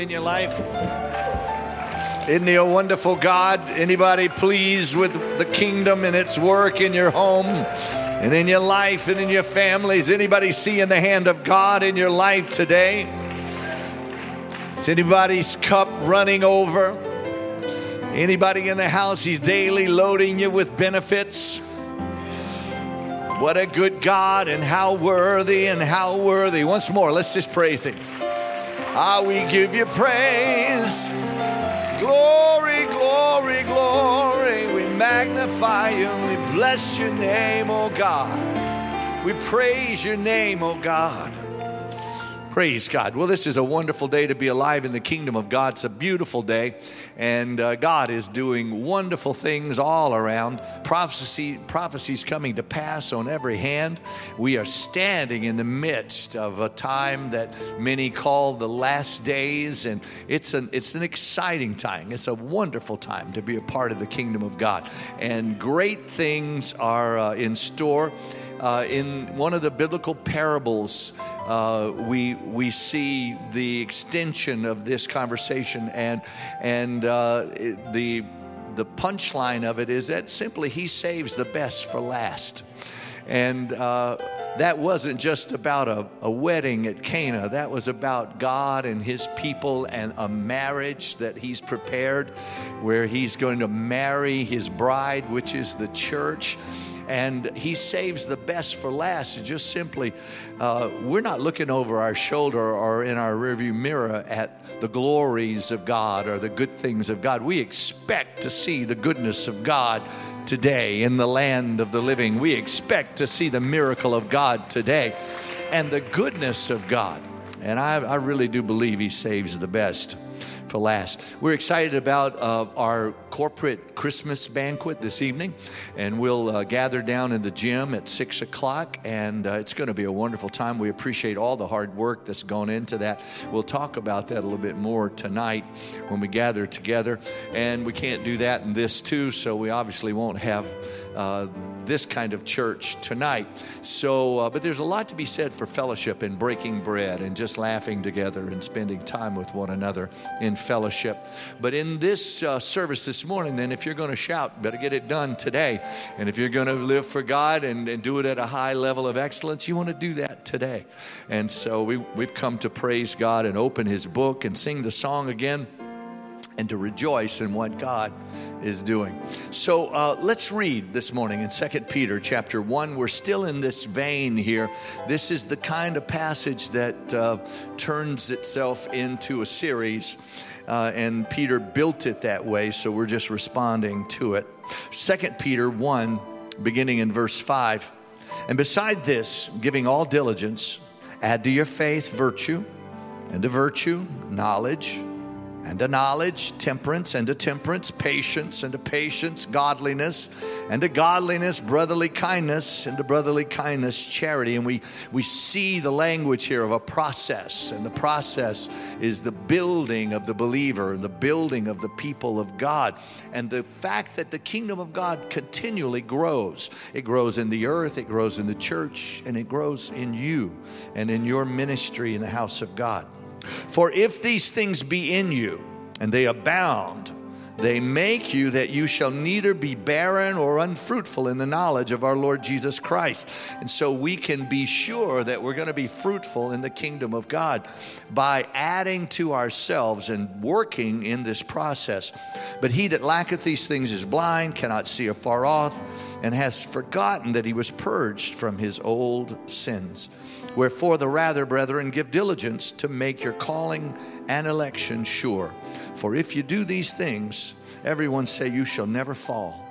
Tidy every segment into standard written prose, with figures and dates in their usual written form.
In your life? Isn't he a wonderful God? Anybody pleased with the kingdom and its work in your home and in your life and in your families? Anybody seeing the hand of God in your life today? Is anybody's cup running over? Anybody in the house, he's daily loading you with benefits? What a good God, and how worthy and how worthy. Once more, let's just praise him. We give you praise. Glory, glory, glory. We magnify you. We bless your name, oh God. We praise your name, oh God. Praise God. Well, this is a wonderful day to be alive in the kingdom of God. It's a beautiful day, and God is doing wonderful things all around. Prophecies coming to pass on every hand. We are standing in the midst of a time that many call the last days, and it's an exciting time. It's a wonderful time to be a part of the kingdom of God, and great things are in store. In one of the biblical parables, we see the extension of this conversation, and the punchline of it is that simply he saves the best for last. And that wasn't just about a wedding at Cana. That was about God and his people and a marriage that he's prepared, where he's going to marry his bride, which is the church. And he saves the best for last. It's just simply, we're not looking over our shoulder or in our rearview mirror at the glories of God or the good things of God. We expect to see the goodness of God today in the land of the living. We expect to see the miracle of God today and the goodness of God. And I really do believe he saves the best for last. We're excited about our corporate Christmas banquet this evening, and we'll gather down in the gym at 6 o'clock, and it's going to be a wonderful time. We appreciate all the hard work that's gone into that. We'll talk about that a little bit more tonight when we gather together, and we can't do that in this too, so we obviously won't have this kind of church tonight. So, but there's a lot to be said for fellowship and breaking bread and just laughing together and spending time with one another in fellowship. But in this service this morning, then, if you're going to shout, better get it done today. And if you're going to live for God and do it at a high level of excellence, you want to do that today. And so we've come to praise God and open his book and sing the song again, and to rejoice in what God is doing. So let's read this morning in 2 Peter chapter 1. We're still in this vein here. This is the kind of passage that turns itself into a series, and Peter built it that way, so we're just responding to it. 2 Peter 1, beginning in verse 5. And beside this, giving all diligence, add to your faith virtue, and to virtue knowledge, and to knowledge, temperance, and to temperance, patience, and to patience, godliness, and to godliness, brotherly kindness, and to brotherly kindness, charity. And we see the language here of a process, and the process is the building of the believer, the building of the people of God, and the fact that the kingdom of God continually grows. It grows in the earth, it grows in the church, and it grows in you and in your ministry in the house of God. For if these things be in you, and they abound, they make you that you shall neither be barren or unfruitful in the knowledge of our Lord Jesus Christ. And so we can be sure that we're going to be fruitful in the kingdom of God by adding to ourselves and working in this process. But he that lacketh these things is blind, cannot see afar off, and has forgotten that he was purged from his old sins. Wherefore the rather, brethren, give diligence to make your calling and election sure. For if you do these things, everyone say you shall never fall.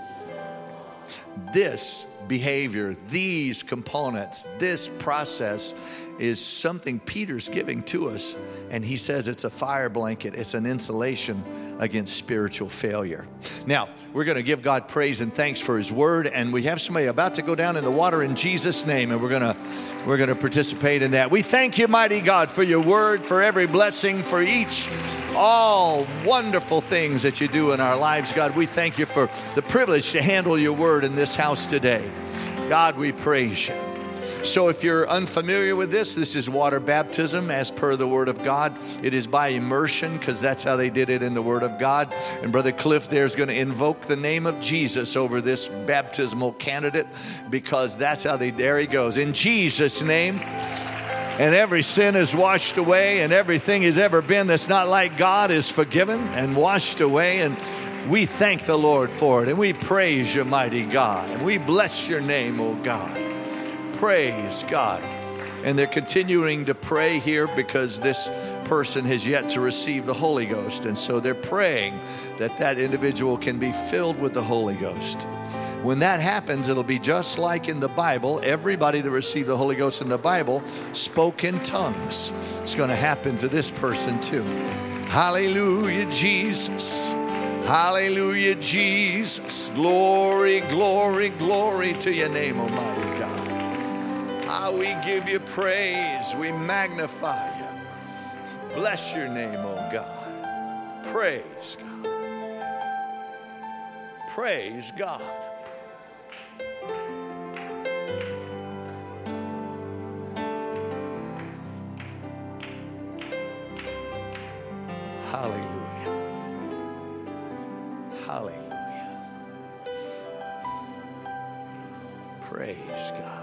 This behavior, these components, this process is something Peter's giving to us. And he says it's a fire blanket. It's an insulation against spiritual failure. Now, we're going to give God praise and thanks for his word. And we have somebody about to go down in the water in Jesus' name. And we're going to participate in that. We thank you, mighty God, for your word, for every blessing, for all wonderful things that you do in our lives. God, we thank you for the privilege to handle your word in this house today. God, we praise you. So if you're unfamiliar with this is water baptism as per the Word of God. It is by immersion because that's how they did it in the Word of God. And Brother Cliff there is going to invoke the name of Jesus over this baptismal candidate because that's how there he goes. In Jesus' name. And every sin is washed away, and everything has ever been that's not like God is forgiven and washed away. And we thank the Lord for it. And we praise you, mighty God. And we bless your name, oh God. Praise God. And they're continuing to pray here because this person has yet to receive the Holy Ghost. And so they're praying that that individual can be filled with the Holy Ghost. When that happens, it'll be just like in the Bible. Everybody that received the Holy Ghost in the Bible spoke in tongues. It's going to happen to this person too. Hallelujah, Jesus. Hallelujah, Jesus. Glory, glory, glory to your name, Almighty God. How we give you praise. We magnify you. Bless your name, oh God. Praise God. Praise God. Hallelujah. Hallelujah. Praise God.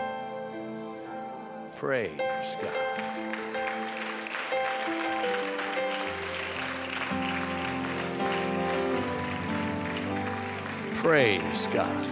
Praise God. Praise God.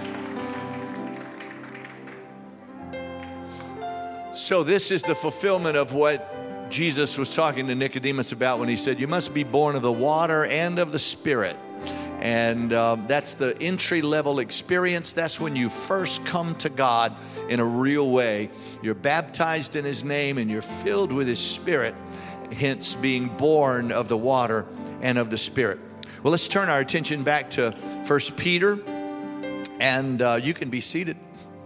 So this is the fulfillment of what Jesus was talking to Nicodemus about when he said, you must be born of the water and of the Spirit. And that's the entry-level experience. That's when you first come to God in a real way. You're baptized in His name and you're filled with His Spirit, hence being born of the water and of the Spirit. Well, let's turn our attention back to 1 Peter, and you can be seated.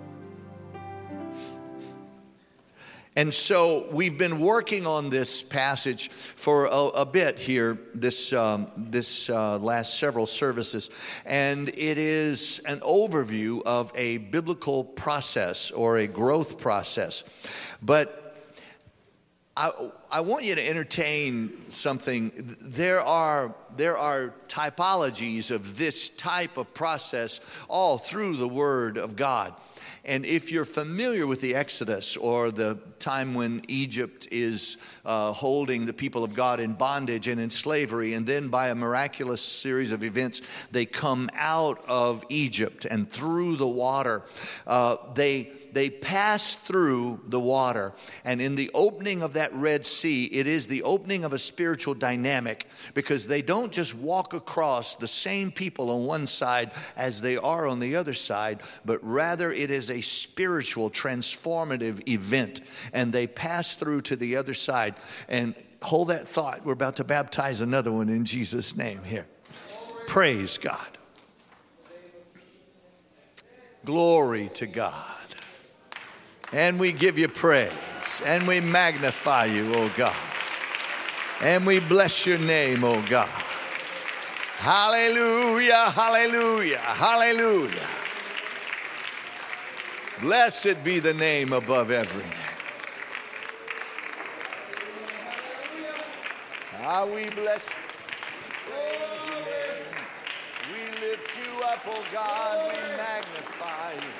And so we've been working on this passage for a bit here, this last several services. And it is an overview of a biblical process or a growth process. But I want you to entertain something. There are typologies of this type of process all through the Word of God. And if you're familiar with the Exodus or the time when Egypt is holding the people of God in bondage and in slavery, and then by a miraculous series of events, they come out of Egypt and through the water. They pass through the water, and in the opening of that Red Sea, it is the opening of a spiritual dynamic, because they don't just walk across the same people on one side as they are on the other side, but rather it is a spiritual transformative event, and they pass through to the other side. And hold that thought. We're about to baptize another one in Jesus' name here. Praise God. Glory to God. And we give you praise, and we magnify you, oh God. And we bless your name, oh God. Hallelujah, hallelujah, hallelujah. Blessed be the name above every name. Ah, we bless you. Praise your name. We lift you up, oh God. We magnify you.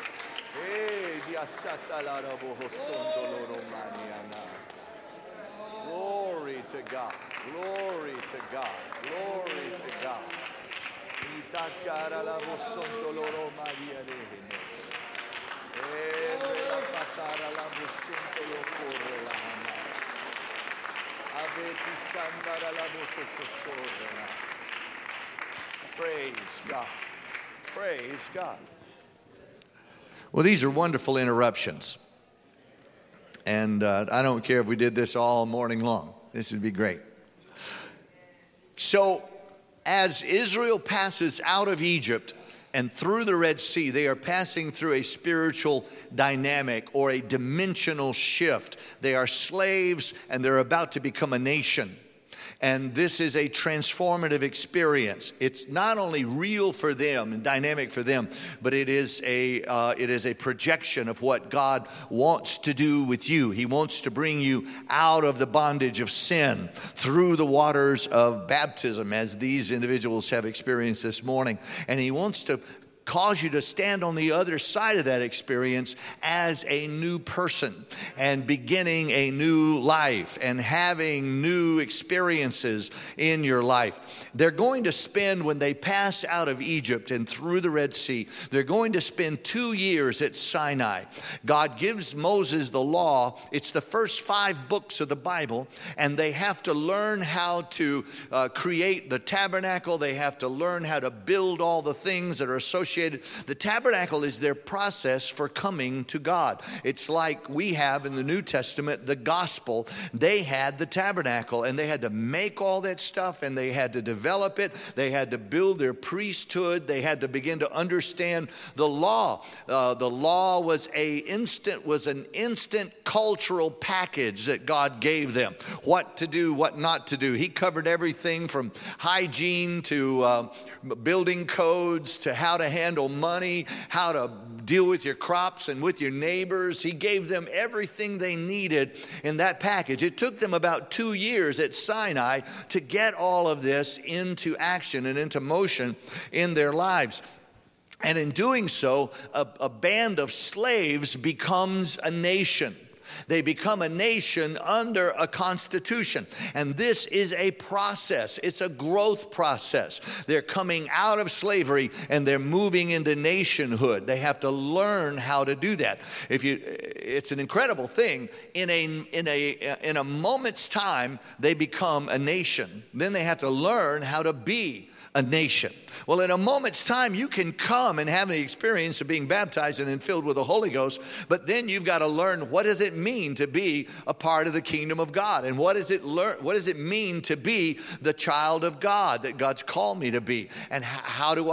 Glory to God. Glory to God. Glory to God. Praise God. Praise God. Well, these are wonderful interruptions. And I don't care if we did this all morning long. This would be great. So, as Israel passes out of Egypt and through the Red Sea, they are passing through a spiritual dynamic or a dimensional shift. They are slaves and they're about to become a nation. And this is a transformative experience. It's not only real for them and dynamic for them, but it is a projection of what God wants to do with you. He wants to bring you out of the bondage of sin through the waters of baptism, as these individuals have experienced this morning. And He wants to cause you to stand on the other side of that experience as a new person and beginning a new life and having new experiences in your life. They're going to spend, when they pass out of Egypt and through the Red Sea, they're going to spend 2 years at Sinai. God gives Moses the law. It's the first 5 books of the Bible, and they have to learn how to create the tabernacle. They have to learn how to build all the things that are associated. The tabernacle is their process for coming to God. It's like we have in the New Testament, the gospel. They had the tabernacle, and they had to make all that stuff, and they had to develop it. They had to build their priesthood. They had to begin to understand the law. The law was an instant cultural package that God gave them. What to do, what not to do. He covered everything from hygiene to building codes to how to handle money, how to deal with your crops and with your neighbors. He gave them everything they needed in that package. It took them about 2 years at Sinai to get all of this into action and into motion in their lives. And in doing so, a band of slaves becomes a nation. They become a nation under a constitution. And this is a process. It's a growth process. They're coming out of slavery and they're moving into nationhood. They have to learn how to do that. It's an incredible thing. In a moment's time, they become a nation. Then they have to learn how to be a nation. Well, in a moment's time, you can come and have the experience of being baptized and then filled with the Holy Ghost, but then you've got to learn, what does it mean to be a part of the kingdom of God? And what does it mean to be the child of God that God's called me to be? And how do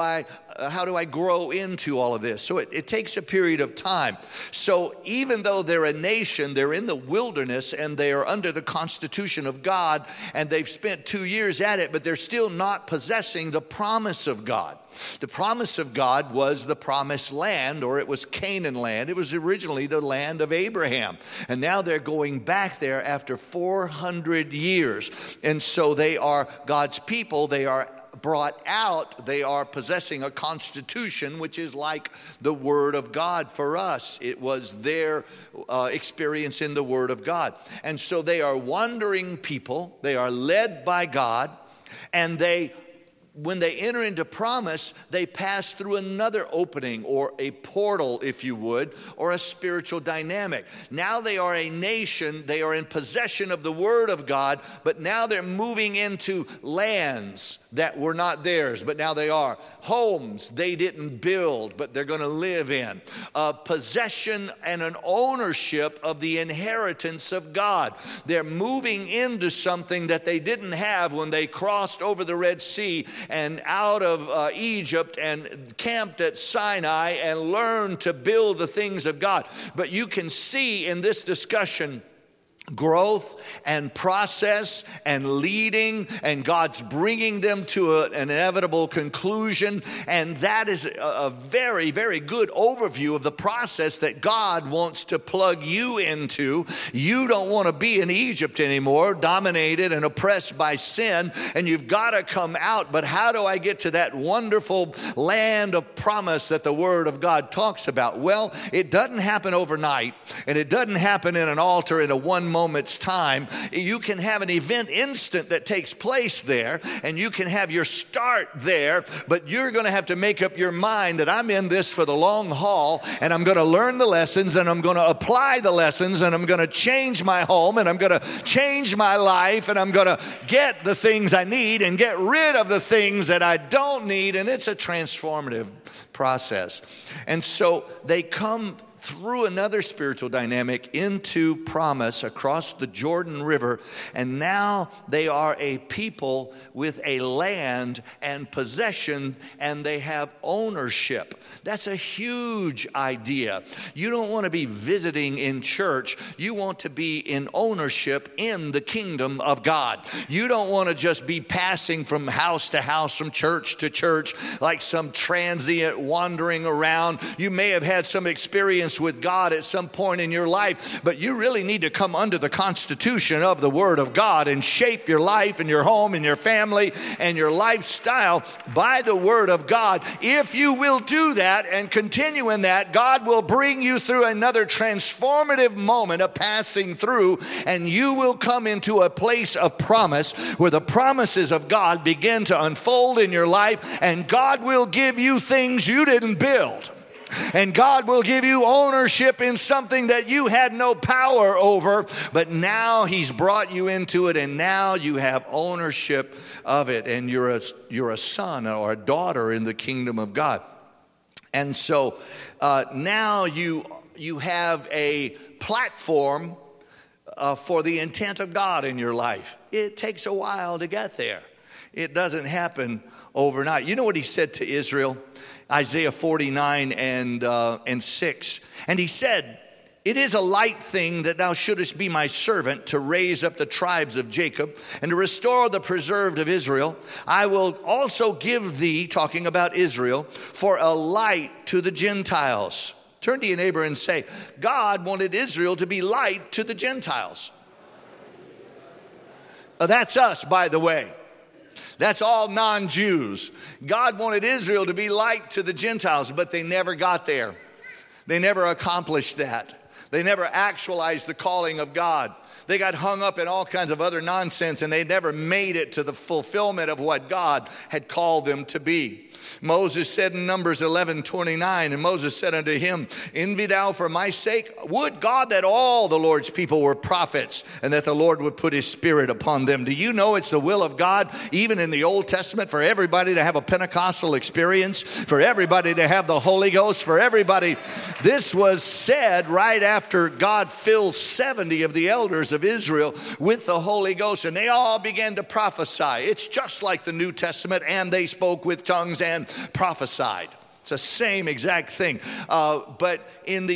I grow into all of this? So it takes a period of time. So even though they're a nation, they're in the wilderness and they are under the constitution of God, and they've spent 2 years at it, but they're still not possessing the promise of God. The promise of God was the promised land, or it was Canaan land. It was originally the land of Abraham. And now they're going back there after 400 years. And so they are God's people. They are brought out. They are possessing a constitution, which is like the Word of God for us. It was their experience in the Word of God. And so they are wandering people. They are led by God. And when they enter into promise, they pass through another opening, or a portal, if you would, or a spiritual dynamic. Now they are a nation. They are in possession of the Word of God, but now they're moving into lands that were not theirs, but now they are. Homes they didn't build, but they're going to live in. Possession and an ownership of the inheritance of God. They're moving into something that they didn't have when they crossed over the Red Sea and out of Egypt and camped at Sinai and learned to build the things of God. But you can see in this discussion growth and process and leading, and God's bringing them to an inevitable conclusion. And that is a very, very good overview of the process that God wants to plug you into. You don't want to be in Egypt anymore, dominated and oppressed by sin, and you've got to come out. But how do I get to that wonderful land of promise that the Word of God talks about? Well, it doesn't happen overnight, and it doesn't happen in an altar in a one moment's time. You can have an event instant that takes place there, and you can have your start there, but you're going to have to make up your mind that I'm in this for the long haul, and I'm going to learn the lessons, and I'm going to apply the lessons, and I'm going to change my home, and I'm going to change my life, and I'm going to get the things I need and get rid of the things that I don't need. And it's a transformative process. And so they come through another spiritual dynamic into promise across the Jordan River, and now they are a people with a land and possession, and they have ownership. That's a huge idea. You don't want to be visiting in church. You want to be in ownership in the kingdom of God. You don't want to just be passing from house to house, from church to church, like some transient wandering around. You may have had some experience with God at some point in your life, but you really need to come under the constitution of the Word of God and shape your life and your home and your family and your lifestyle by the Word of God. If you will do that and continue in that, God will bring you through another transformative moment of passing through, and you will come into a place of promise where the promises of God begin to unfold in your life, and God will give you things you didn't build. And God will give you ownership in something that you had no power over, but now He's brought you into it, and now you have ownership of it, and you're a son or a daughter in the kingdom of God. And so now you have a platform for the intent of God in your life. It takes a while to get there. It doesn't happen overnight. You know what He said to Israel? Isaiah 49 and 6. And He said, "It is a light thing that thou shouldest be my servant to raise up the tribes of Jacob and to restore the preserved of Israel. I will also give thee," talking about Israel, "for a light to the Gentiles." Turn to your neighbor and say, God wanted Israel to be light to the Gentiles. That's us, by the way. That's all non-Jews. God wanted Israel to be light to the Gentiles, but they never got there. They never accomplished that. They never actualized the calling of God. They got hung up in all kinds of other nonsense, and they never made it to the fulfillment of what God had called them to be. Moses said in Numbers 11:29, and Moses said unto him, "Envy thou for my sake? Would God that all the Lord's people were prophets, and that the Lord would put His Spirit upon them." Do you know it's the will of God, even in the Old Testament, for everybody to have a Pentecostal experience, for everybody to have the Holy Ghost, for everybody? This was said right after God filled 70 of the elders of Israel with the Holy Ghost, and they all began to prophesy. It's just like the New Testament, and they spoke with tongues and prophesied. It's the same exact thing. But in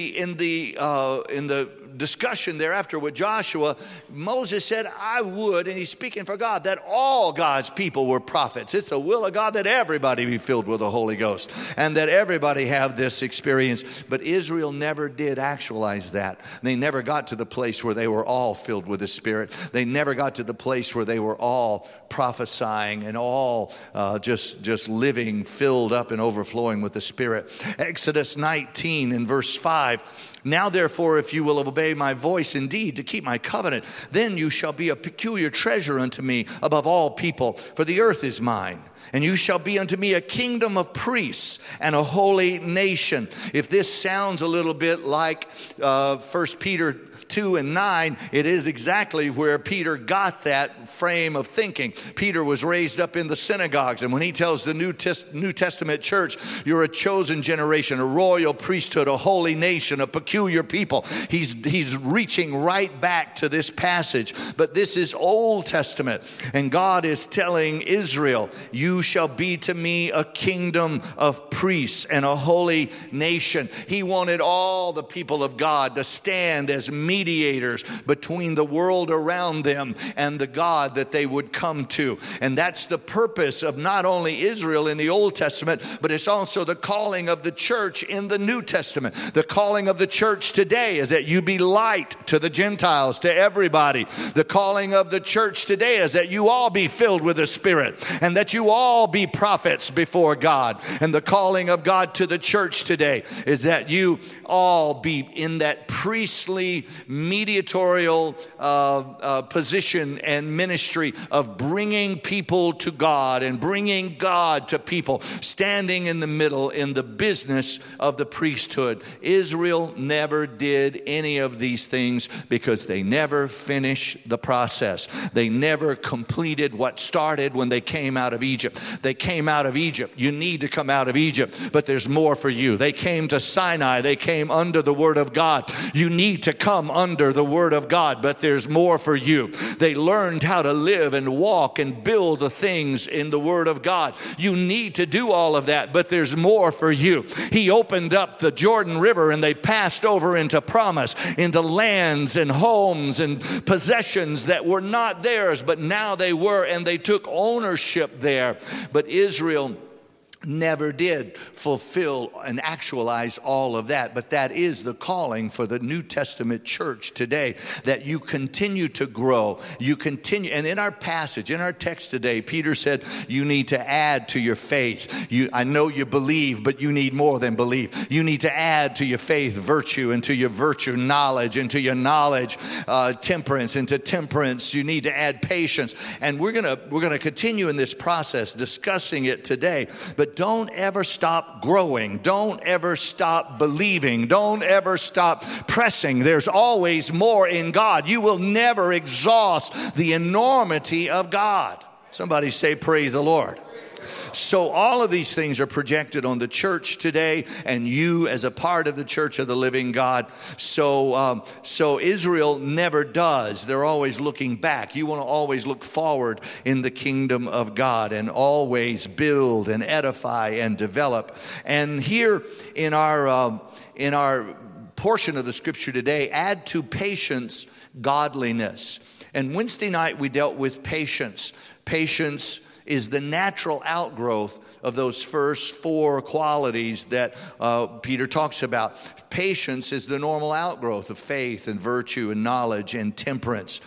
the discussion thereafter with Joshua, Moses said, "I would," and he's speaking for God, "that all God's people were prophets." It's the will of God that everybody be filled with the Holy Ghost and that everybody have this experience. But Israel never did actualize that. They never got to the place where they were all filled with the Spirit. They never got to the place where they were all prophesying and all just living filled up and overflowing with the Spirit. Exodus 19 and verse 5. "Now therefore, if you will obey my voice indeed to keep my covenant, then you shall be a peculiar treasure unto me above all people, for the earth is mine. And you shall be unto me a kingdom of priests and a holy nation." If this sounds a little bit like 1 Peter 2 and 9, it is exactly where Peter got that frame of thinking. Peter was raised up in the synagogues, and when he tells the New Testament church, "You're a chosen generation, a royal priesthood, a holy nation, a peculiar people," he's reaching right back to this passage. But this is Old Testament, and God is telling Israel, "You shall be to me a kingdom of priests and a holy nation." He wanted all the people of God to stand as mediators between the world around them and the God that they would come to. And that's the purpose of not only Israel in the Old Testament, but it's also the calling of the church in the New Testament. The calling of the church today is that you be light to the Gentiles, to everybody. The calling of the church today is that you all be filled with the Spirit and that you all be prophets before God. And the calling of God to the church today is that you all be in that priestly mediatorial position and ministry of bringing people to God and bringing God to people, standing in the middle in the business of the priesthood. Israel never did any of these things because they never finished the process. They never completed what started when they came out of Egypt. They came out of Egypt. You need to come out of Egypt, but there's more for you. They came to Sinai. They came under the Word of God. You need to come under the Word of God, but there's more for you. They learned how to live and walk and build the things in the Word of God. You need to do all of that, but there's more for you. He opened up the Jordan River and they passed over into promise, into lands and homes and possessions that were not theirs, but now they were, and they took ownership there. But Israel never did fulfill and actualize all of that. But that is the calling for the New Testament church today, that you continue to grow. You continue. And in our passage, in our text today, Peter said, you need to add to your faith. I know you believe, but you need more than believe. You need to add to your faith virtue, and to your virtue knowledge, and to your knowledge temperance, and to temperance you need to add patience. And we're gonna continue in this process discussing it today. But don't ever stop growing. Don't ever stop believing. Don't ever stop pressing. There's always more in God. You will never exhaust the enormity of God. Somebody say, praise the Lord. So all of these things are projected on the church today, and you as a part of the church of the living God. So Israel never does. They're always looking back. You want to always look forward in the kingdom of God and always build and edify and develop. And here in our portion of the scripture today, add to patience godliness. And Wednesday night we dealt with patience. Patience is the natural outgrowth of those first four qualities that Peter talks about. Patience is the normal outgrowth of faith and virtue and knowledge and temperance.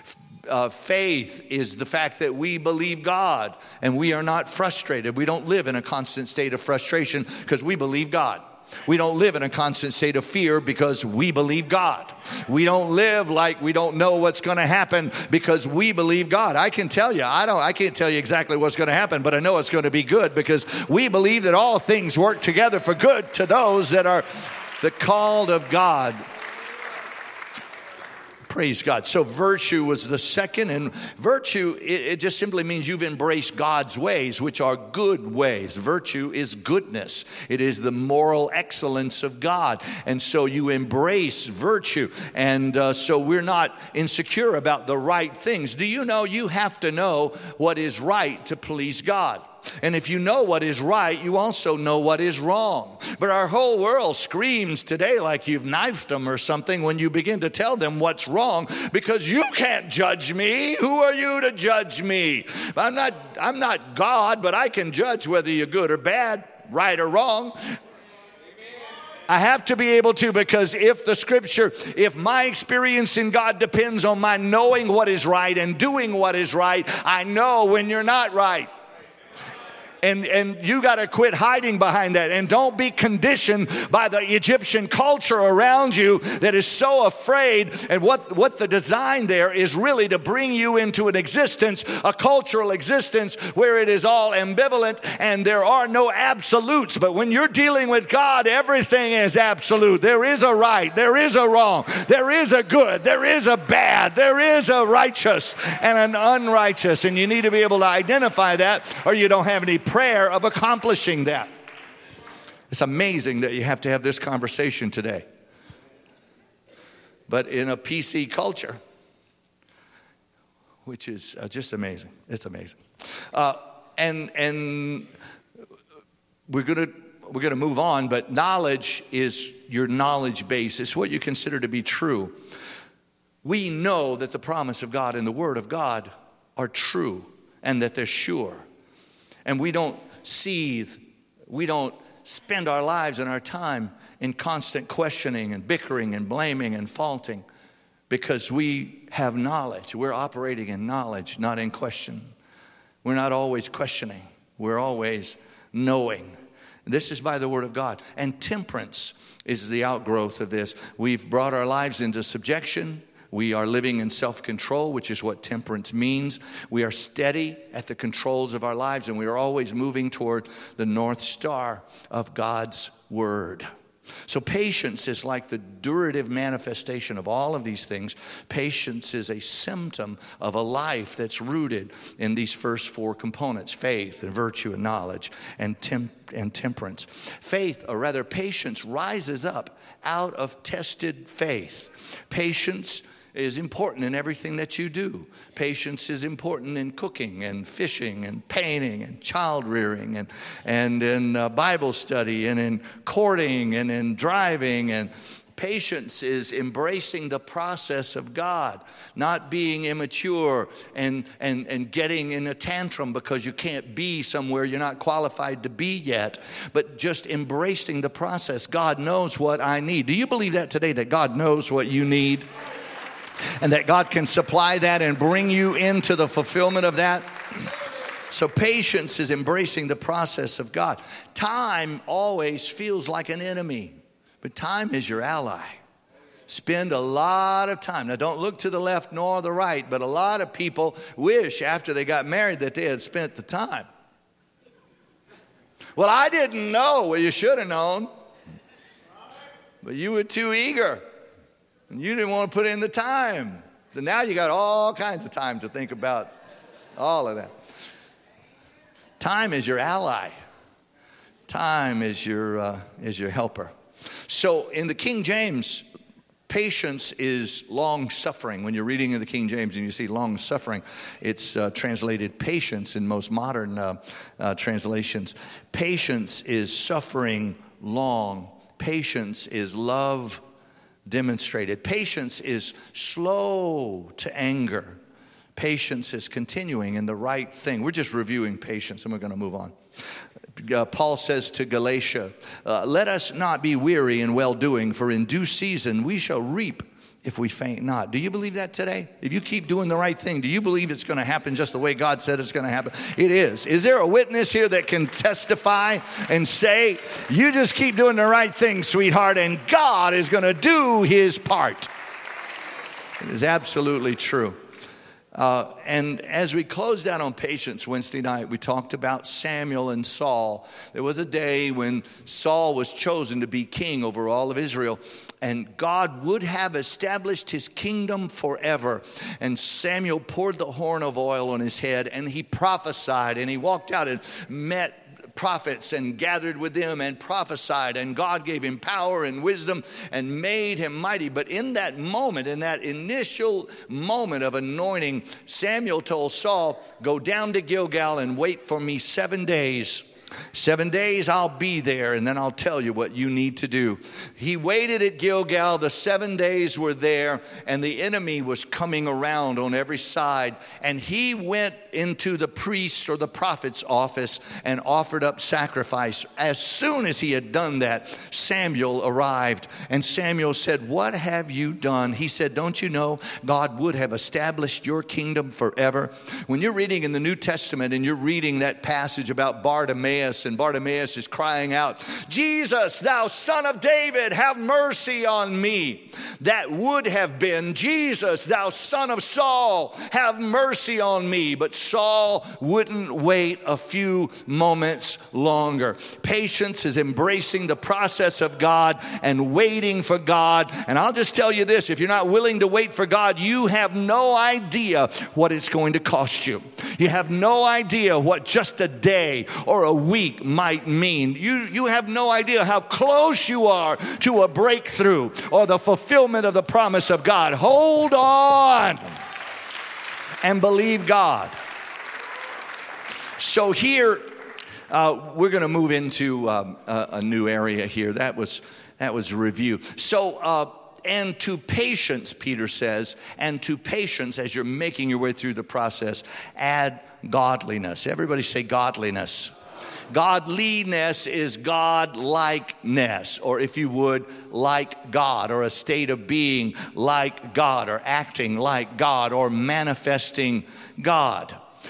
Faith is the fact that we believe God and we are not frustrated. We don't live in a constant state of frustration because we believe God. We don't live in a constant state of fear because we believe God. We don't live like we don't know what's going to happen because we believe God. I can tell you, I can't tell you exactly what's going to happen, but I know it's going to be good because we believe that all things work together for good to those that are the called of God. Praise God. So virtue was the second, and virtue, it just simply means you've embraced God's ways, which are good ways. Virtue is goodness. It is the moral excellence of God. And so you embrace virtue. And so we're not insecure about the right things. Do you know you have to know what is right to please God? And if you know what is right, you also know what is wrong. But our whole world screams today like you've knifed them or something when you begin to tell them what's wrong, because you can't judge me. Who are you to judge me? I'm not God, but I can judge whether you're good or bad, right or wrong. I have to be able to, because if my experience in God depends on my knowing what is right and doing what is right, I know when you're not right. And you got to quit hiding behind that. And don't be conditioned by the Egyptian culture around you that is so afraid. And what the design there is really to bring you into an existence, a cultural existence, where it is all ambivalent and there are no absolutes. But when you're dealing with God, everything is absolute. There is a right. There is a wrong. There is a good. There is a bad. There is a righteous and an unrighteous. And you need to be able to identify that, or you don't have any prayer of accomplishing that. It's amazing that you have to have this conversation today. But in a PC culture, which is just amazing. It's amazing. And we're gonna move on, but knowledge is your knowledge base. It's what you consider to be true. We know that the promise of God and the Word of God are true and that they're sure. And we don't seethe. We don't spend our lives and our time in constant questioning and bickering and blaming and faulting, because we have knowledge. We're operating in knowledge, not in question. We're not always questioning. We're always knowing. This is by the Word of God. And temperance is the outgrowth of this. We've brought our lives into subjection. We are living in self-control, which is what temperance means. We are steady at the controls of our lives, and we are always moving toward the North Star of God's Word. So patience is like the durative manifestation of all of these things. Patience is a symptom of a life that's rooted in these first four components: faith and virtue and knowledge and temperance. Faith, or rather patience, rises up out of tested faith. Patience is important in everything that you do. Patience is important in cooking and fishing and painting and child rearing and in Bible study and in courting and in driving. And patience is embracing the process of God, not being immature and getting in a tantrum because you can't be somewhere you're not qualified to be yet, but just embracing the process. God knows what I need. Do you believe that today, that God knows what you need? And that God can supply that and bring you into the fulfillment of that? So patience is embracing the process of God. Time always feels like an enemy, but time is your ally. Spend a lot of time. Now, don't look to the left nor the right, but a lot of people wish after they got married that they had spent the time. Well, I didn't know. Well, you should have known. But you were too eager. And you didn't want to put in the time. So now you got all kinds of time to think about all of that. Time is your ally. Time is your helper. So in the King James, patience is long suffering. When you're reading in the King James and you see long suffering, it's translated patience in most modern translations. Patience is suffering long. Patience is love demonstrated. Patience is slow to anger. Patience is continuing in the right thing. We're just reviewing patience and we're going to move on. Paul says to Galatia, let us not be weary in well-doing, for in due season we shall reap if we faint not. Do you believe that today? If you keep doing the right thing, do you believe it's going to happen just the way God said it's going to happen? It is. Is there a witness here that can testify and say, you just keep doing the right thing, sweetheart, and God is going to do his part? It is absolutely true. And as we closed out on patience Wednesday night, we talked about Samuel and Saul. There was a day when Saul was chosen to be king over all of Israel, and God would have established his kingdom forever. And Samuel poured the horn of oil on his head, and he prophesied, and he walked out and met prophets and gathered with them and prophesied, and God gave him power and wisdom and made him mighty. But in that moment, in that initial moment of anointing, Samuel told Saul, go down to Gilgal and wait for me 7 days. 7 days I'll be there, and then I'll tell you what you need to do. He waited at Gilgal. The 7 days were there, and the enemy was coming around on every side. And he went into the priest or the prophet's office and offered up sacrifice. As soon as he had done that, Samuel arrived. And Samuel said, what have you done? He said, don't you know God would have established your kingdom forever? When you're reading in the New Testament and you're reading that passage about Bartimaeus, and Bartimaeus is crying out, Jesus, thou son of David, have mercy on me. That would have been, Jesus, thou son of Saul, have mercy on me. But Saul wouldn't wait a few moments longer. Patience is embracing the process of God and waiting for God. And I'll just tell you this, if you're not willing to wait for God, you have no idea what it's going to cost you. You have no idea what just a day or a week might mean. You have no idea how close you are to a breakthrough or the fulfillment of the promise of God. Hold on and believe God. So here, we're going to move into a new area here. That was a review. So, and to patience, Peter says, and to patience, as you're making your way through the process, add godliness. Everybody say godliness. Godliness is God-likeness, or if you would, like God, or a state of being like God, or acting like God, or manifesting God.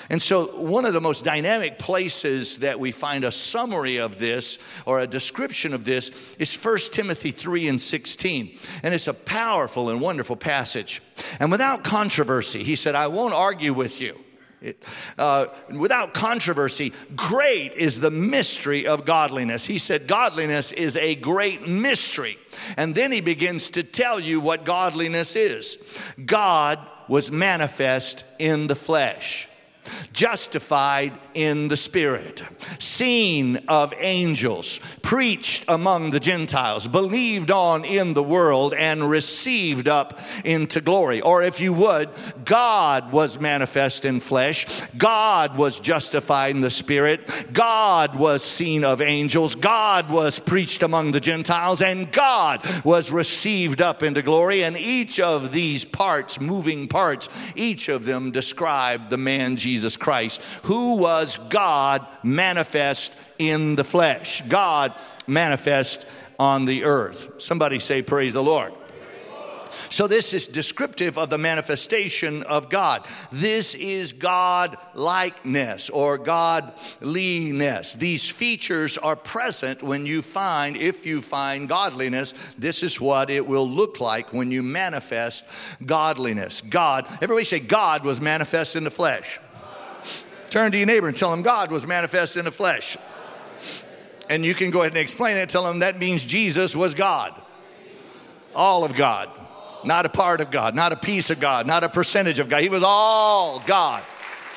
And so one of the most dynamic places that we find a summary of this or a description of this is 1 Timothy 3:16. And it's a powerful and wonderful passage. And without controversy, he said, I won't argue with you. Without controversy, great is the mystery of godliness. He said godliness is a great mystery. And then he begins to tell you what godliness is. God was manifest in the flesh, justified in the Spirit, seen of angels, preached among the Gentiles, believed on in the world, and received up into glory. Or if you would, God was manifest in flesh, God was justified in the Spirit, God was seen of angels, God was preached among the Gentiles, and God was received up into glory. And each of these parts, moving parts, each of them describe the man Jesus Christ, who was God manifest in the flesh, God manifest on the earth. Somebody say, praise the Lord. So this is descriptive of the manifestation of God. This is God-likeness or godliness. These features are present if you find godliness. This is what it will look like when you manifest godliness. God, everybody say, God was manifest in the flesh. Turn to your neighbor and tell him God was manifest in the flesh. And you can go ahead and explain it. Tell him that means Jesus was God. All of God. Not a part of God. Not a piece of God. Not a percentage of God. He was all God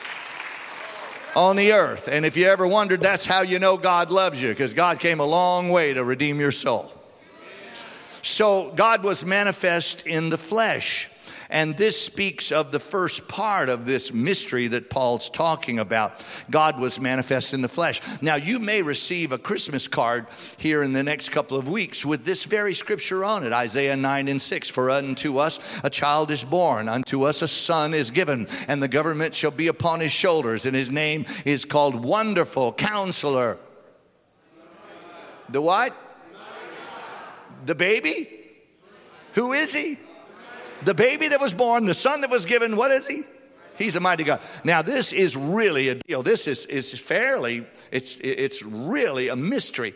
on the earth. And if you ever wondered, that's how you know God loves you. Because God came a long way to redeem your soul. So God was manifest in the flesh. And this speaks of the first part of this mystery that Paul's talking about. God was manifest in the flesh. Now, you may receive a Christmas card here in the next couple of weeks with this very scripture on it. Isaiah 9:6. For unto us a child is born, unto us a son is given, and the government shall be upon his shoulders, and his name is called Wonderful Counselor. The what? The baby? Who is he? The baby that was born, the son that was given, what is he? He's a mighty God. Now, this is really a deal. This is it's really a mystery.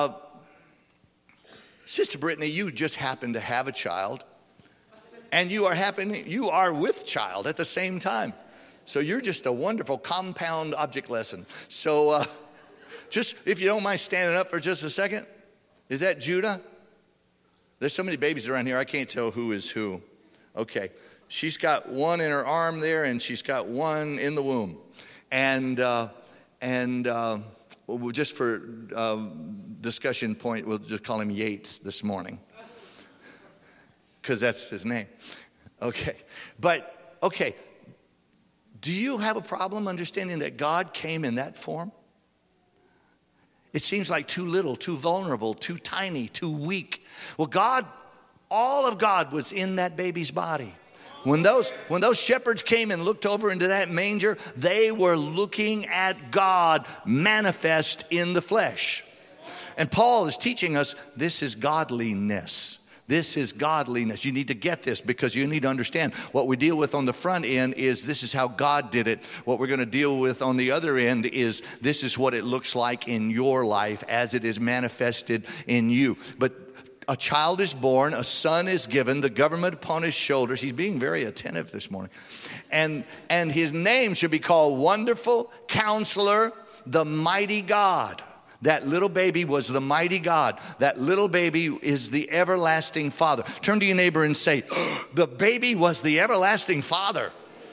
Sister Brittany, you just happen to have a child, and you are with child at the same time. So you're just a wonderful compound object lesson. So just, if you don't mind standing up for just a second. Is that Judah? There's so many babies around here, I can't tell who is who. Okay, she's got one in her arm there, and she's got one in the womb. And just for discussion point, we'll just call him Yates this morning, because that's his name. Okay, do you have a problem understanding that God came in that form? It seems like too little, too vulnerable, too tiny, too weak. Well, all of God was in that baby's body. When those shepherds came and looked over into that manger, they were looking at God manifest in the flesh. And Paul is teaching us this is godliness. This is godliness. You need to get this, because you need to understand what we deal with on the front end is this is how God did it. What we're going to deal with on the other end is this is what it looks like in your life as it is manifested in you. But a child is born, a son is given, the government upon his shoulders. He's being very attentive this morning. And his name should be called Wonderful Counselor, the Mighty God. That little baby was the mighty God. That little baby is the everlasting Father. Turn to your neighbor and say, the baby was the everlasting Father.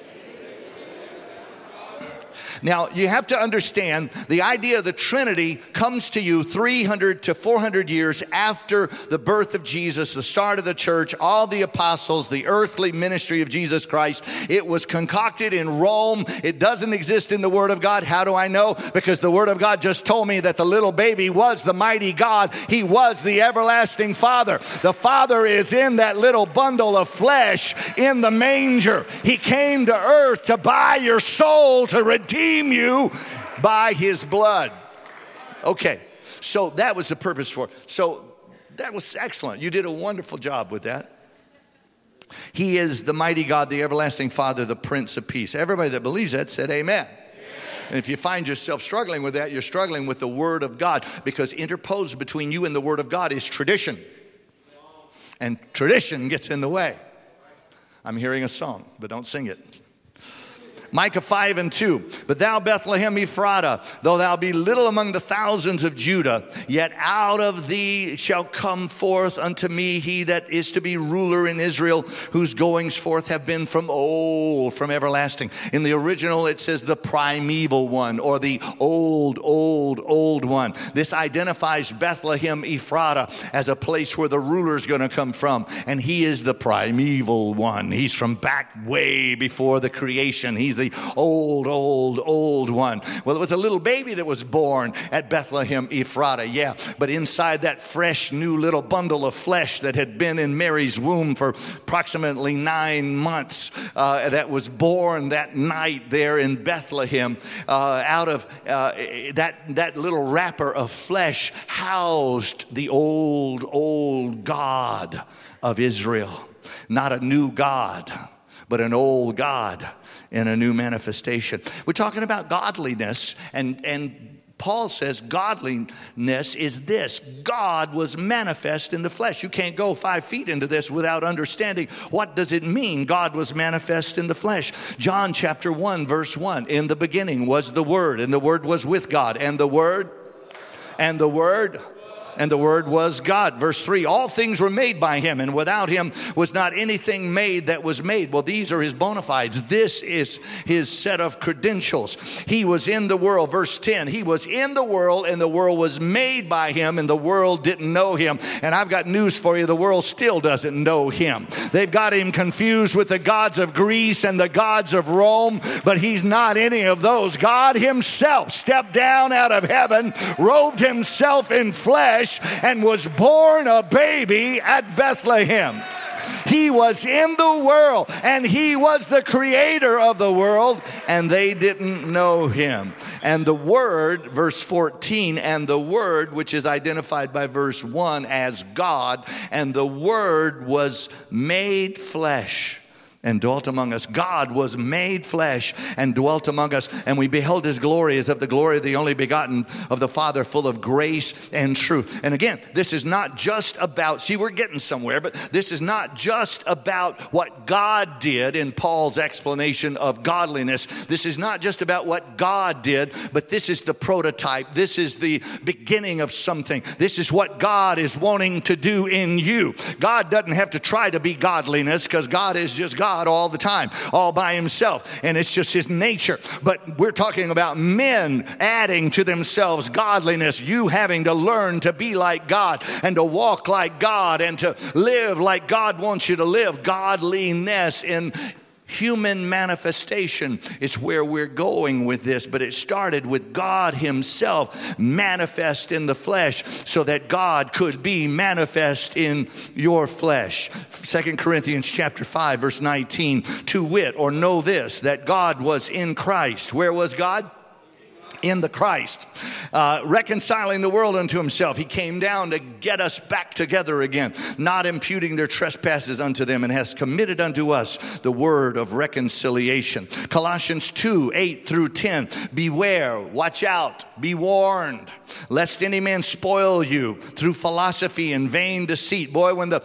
Now, you have to understand the idea of the Trinity comes to you 300 to 400 years after the birth of Jesus, the start of the church, all the apostles, the earthly ministry of Jesus Christ. It was concocted in Rome. It doesn't exist in the Word of God. How do I know? Because the Word of God just told me that the little baby was the mighty God. He was the everlasting Father. The Father is in that little bundle of flesh in the manger. He came to earth to buy your soul, to redeem you by his blood. Okay, so that was the purpose for it. So that was excellent. You did a wonderful job with that. He is the mighty God, the everlasting Father, the Prince of Peace. Everybody that believes that said amen. And if you find yourself struggling with that, you're struggling with the Word of God, because interposed between you and the Word of God is tradition. And tradition gets in the way. I'm hearing a song, but don't sing it. Micah 5:2, but thou Bethlehem Ephratah, though thou be little among the thousands of Judah, yet out of thee shall come forth unto me he that is to be ruler in Israel, whose goings forth have been from old, from everlasting. In the original it says the primeval one, or the old one. This identifies Bethlehem Ephratah as a place where the ruler is going to come from, and he is the primeval one. He's from back way before the creation. He's the old one. Well, it was a little baby that was born at Bethlehem Ephratah, yeah. But inside that fresh new little bundle of flesh that had been in Mary's womb for approximately 9 months, that was born that night there in Bethlehem, out of that little wrapper of flesh housed the old God of Israel. Not a new God, but an old God in a new manifestation. We're talking about godliness, and Paul says godliness is this: God was manifest in the flesh. You can't go 5 feet into this without understanding what does it mean God was manifest in the flesh. John chapter 1 verse 1, in the beginning was the Word, and the Word was with God, and the Word was God. Verse 3, all things were made by him, and without him was not anything made that was made. Well, these are his bona fides. This is his set of credentials. He was in the world. Verse 10, he was in the world, and the world was made by him, and the world didn't know him. And I've got news for you. The world still doesn't know him. They've got him confused with the gods of Greece and the gods of Rome, but he's not any of those. God himself stepped down out of heaven, robed himself in flesh, and was born a baby at Bethlehem. He was in the world, and he was the creator of the world, and they didn't know him. And the Word, verse 14, and the Word, which is identified by verse 1 as God, and the Word was made flesh and dwelt among us. God was made flesh and dwelt among us, and we beheld his glory as of the glory of the only begotten of the Father, full of grace and truth. And again, this is not just about, see, we're getting somewhere, but this is not just about what God did in Paul's explanation of godliness. This is not just about what God did, but this is the prototype. This is the beginning of something. This is what God is wanting to do in you. God doesn't have to try to be godliness, because God is just God all the time, all by himself, and it's just his nature. But we're talking about men adding to themselves godliness, you having to learn to be like God and to walk like God and to live like God wants you to live. Godliness in human manifestation is where we're going with this, but it started with God himself manifest in the flesh so that God could be manifest in your flesh. 2 Corinthians chapter 5 verse 19, to wit, or know this, that God was in Christ. Where was God? In the Christ, reconciling the world unto himself. He came down to get us back together again, not imputing their trespasses unto them, and has committed unto us the word of reconciliation. Colossians 2, 8 through 10. Beware, watch out, be warned, lest any man spoil you through philosophy and vain deceit. Boy, when the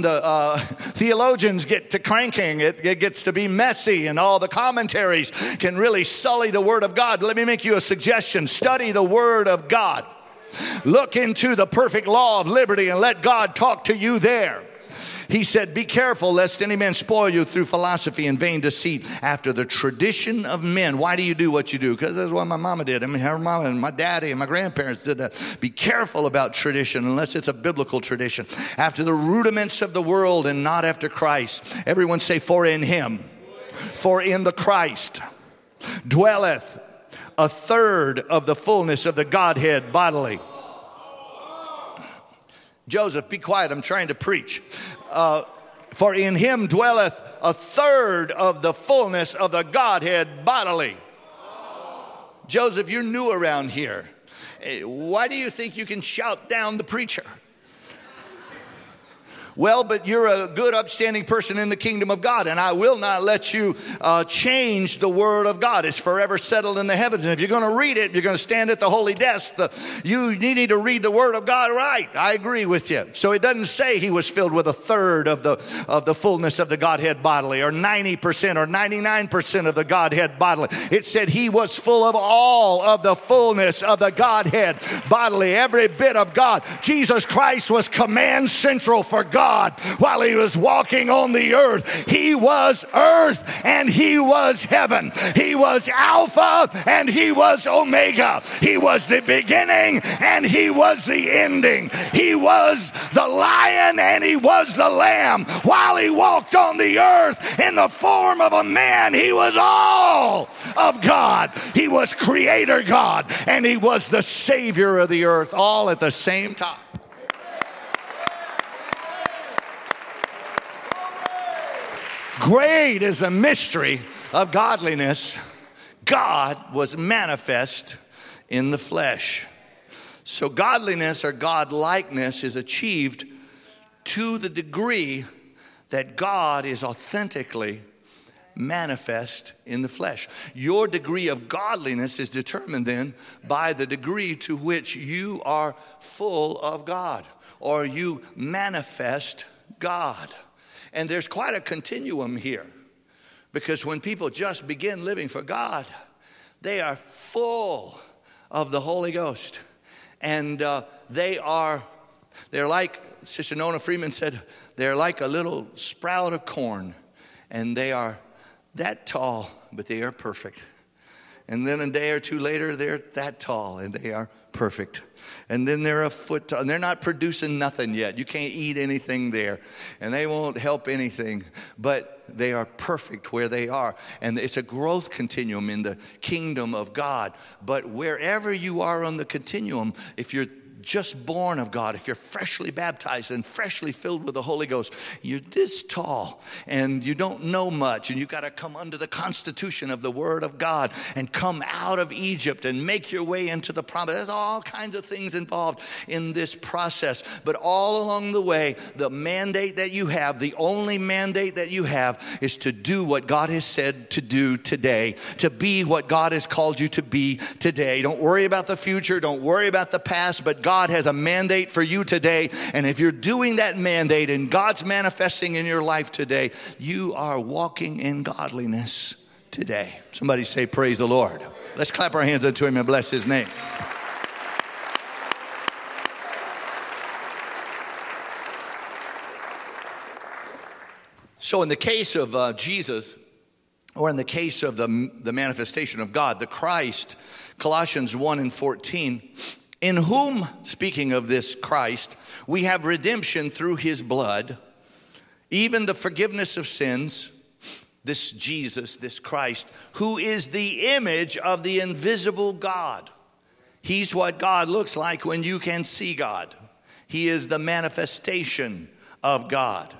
theologians get to cranking, it gets to be messy, and all the commentaries can really sully the word of God. Let me make you a suggestion. Study the Word of God. Look into the perfect law of liberty and let God talk to you there. He said, be careful lest any man spoil you through philosophy and vain deceit after the tradition of men. Why do you do what you do? Because that's what my mama did. I mean, her mama and my daddy and my grandparents did that. Be careful about tradition unless it's a biblical tradition. After the rudiments of the world and not after Christ. Everyone say, for in him, for in the Christ dwelleth a third of the fullness of the Godhead bodily. Joseph, be quiet. I'm trying to preach. For in him dwelleth a third of the fullness of the Godhead bodily. Joseph, you're new around here. Why do you think you can shout down the preacher? Well, but you're a good, upstanding person in the kingdom of God, and I will not let you change the word of God. It's forever settled in the heavens. And if you're going to read it, you're going to stand at the holy desk. You need to read the word of God right. I agree with you. So it doesn't say he was filled with a third of the fullness of the Godhead bodily, or 90% or 99% of the Godhead bodily. It said he was full of all of the fullness of the Godhead bodily, every bit of God. Jesus Christ was command central for God. While he was walking on the earth, he was earth and he was heaven. He was Alpha and he was Omega. He was the beginning and he was the ending. He was the lion and he was the lamb. While he walked on the earth in the form of a man, he was all of God. He was creator God and he was the savior of the earth, all at the same time. Great is the mystery of godliness. God was manifest in the flesh. So godliness or God-likeness is achieved to the degree that God is authentically manifest in the flesh. Your degree of godliness is determined then by the degree to which you are full of God, or you manifest God. And there's quite a continuum here, because when people just begin living for God, they are full of the Holy Ghost. And they're like, Sister Nona Freeman said, they're like a little sprout of corn. And they are that tall, but they are perfect. And then a day or two later, they're that tall and they are perfect. And then they're a foot tall, and they're not producing nothing yet. You can't eat anything there, and they won't help anything, but they are perfect where they are. And it's a growth continuum in the kingdom of God. But wherever you are on the continuum, if you're just born of God, if you're freshly baptized and freshly filled with the Holy Ghost, you're this tall and you don't know much, and you got to come under the constitution of the Word of God and come out of Egypt and make your way into the promise. There's all kinds of things involved in this process, but all along the way, the mandate that you have, the only mandate that you have, is to do what God has said to do today, to be what God has called you to be today. Don't worry about the future, don't worry about the past, but God has a mandate for you today. And if you're doing that mandate and God's manifesting in your life today, you are walking in godliness today. Somebody say, praise the Lord. Let's clap our hands unto him and bless his name. So in the case of Jesus, or in the case of the manifestation of God, the Christ, Colossians 1:14, in whom, speaking of this Christ, we have redemption through his blood, even the forgiveness of sins. This Jesus, this Christ, who is the image of the invisible God. He's what God looks like when you can see God. He is the manifestation of God.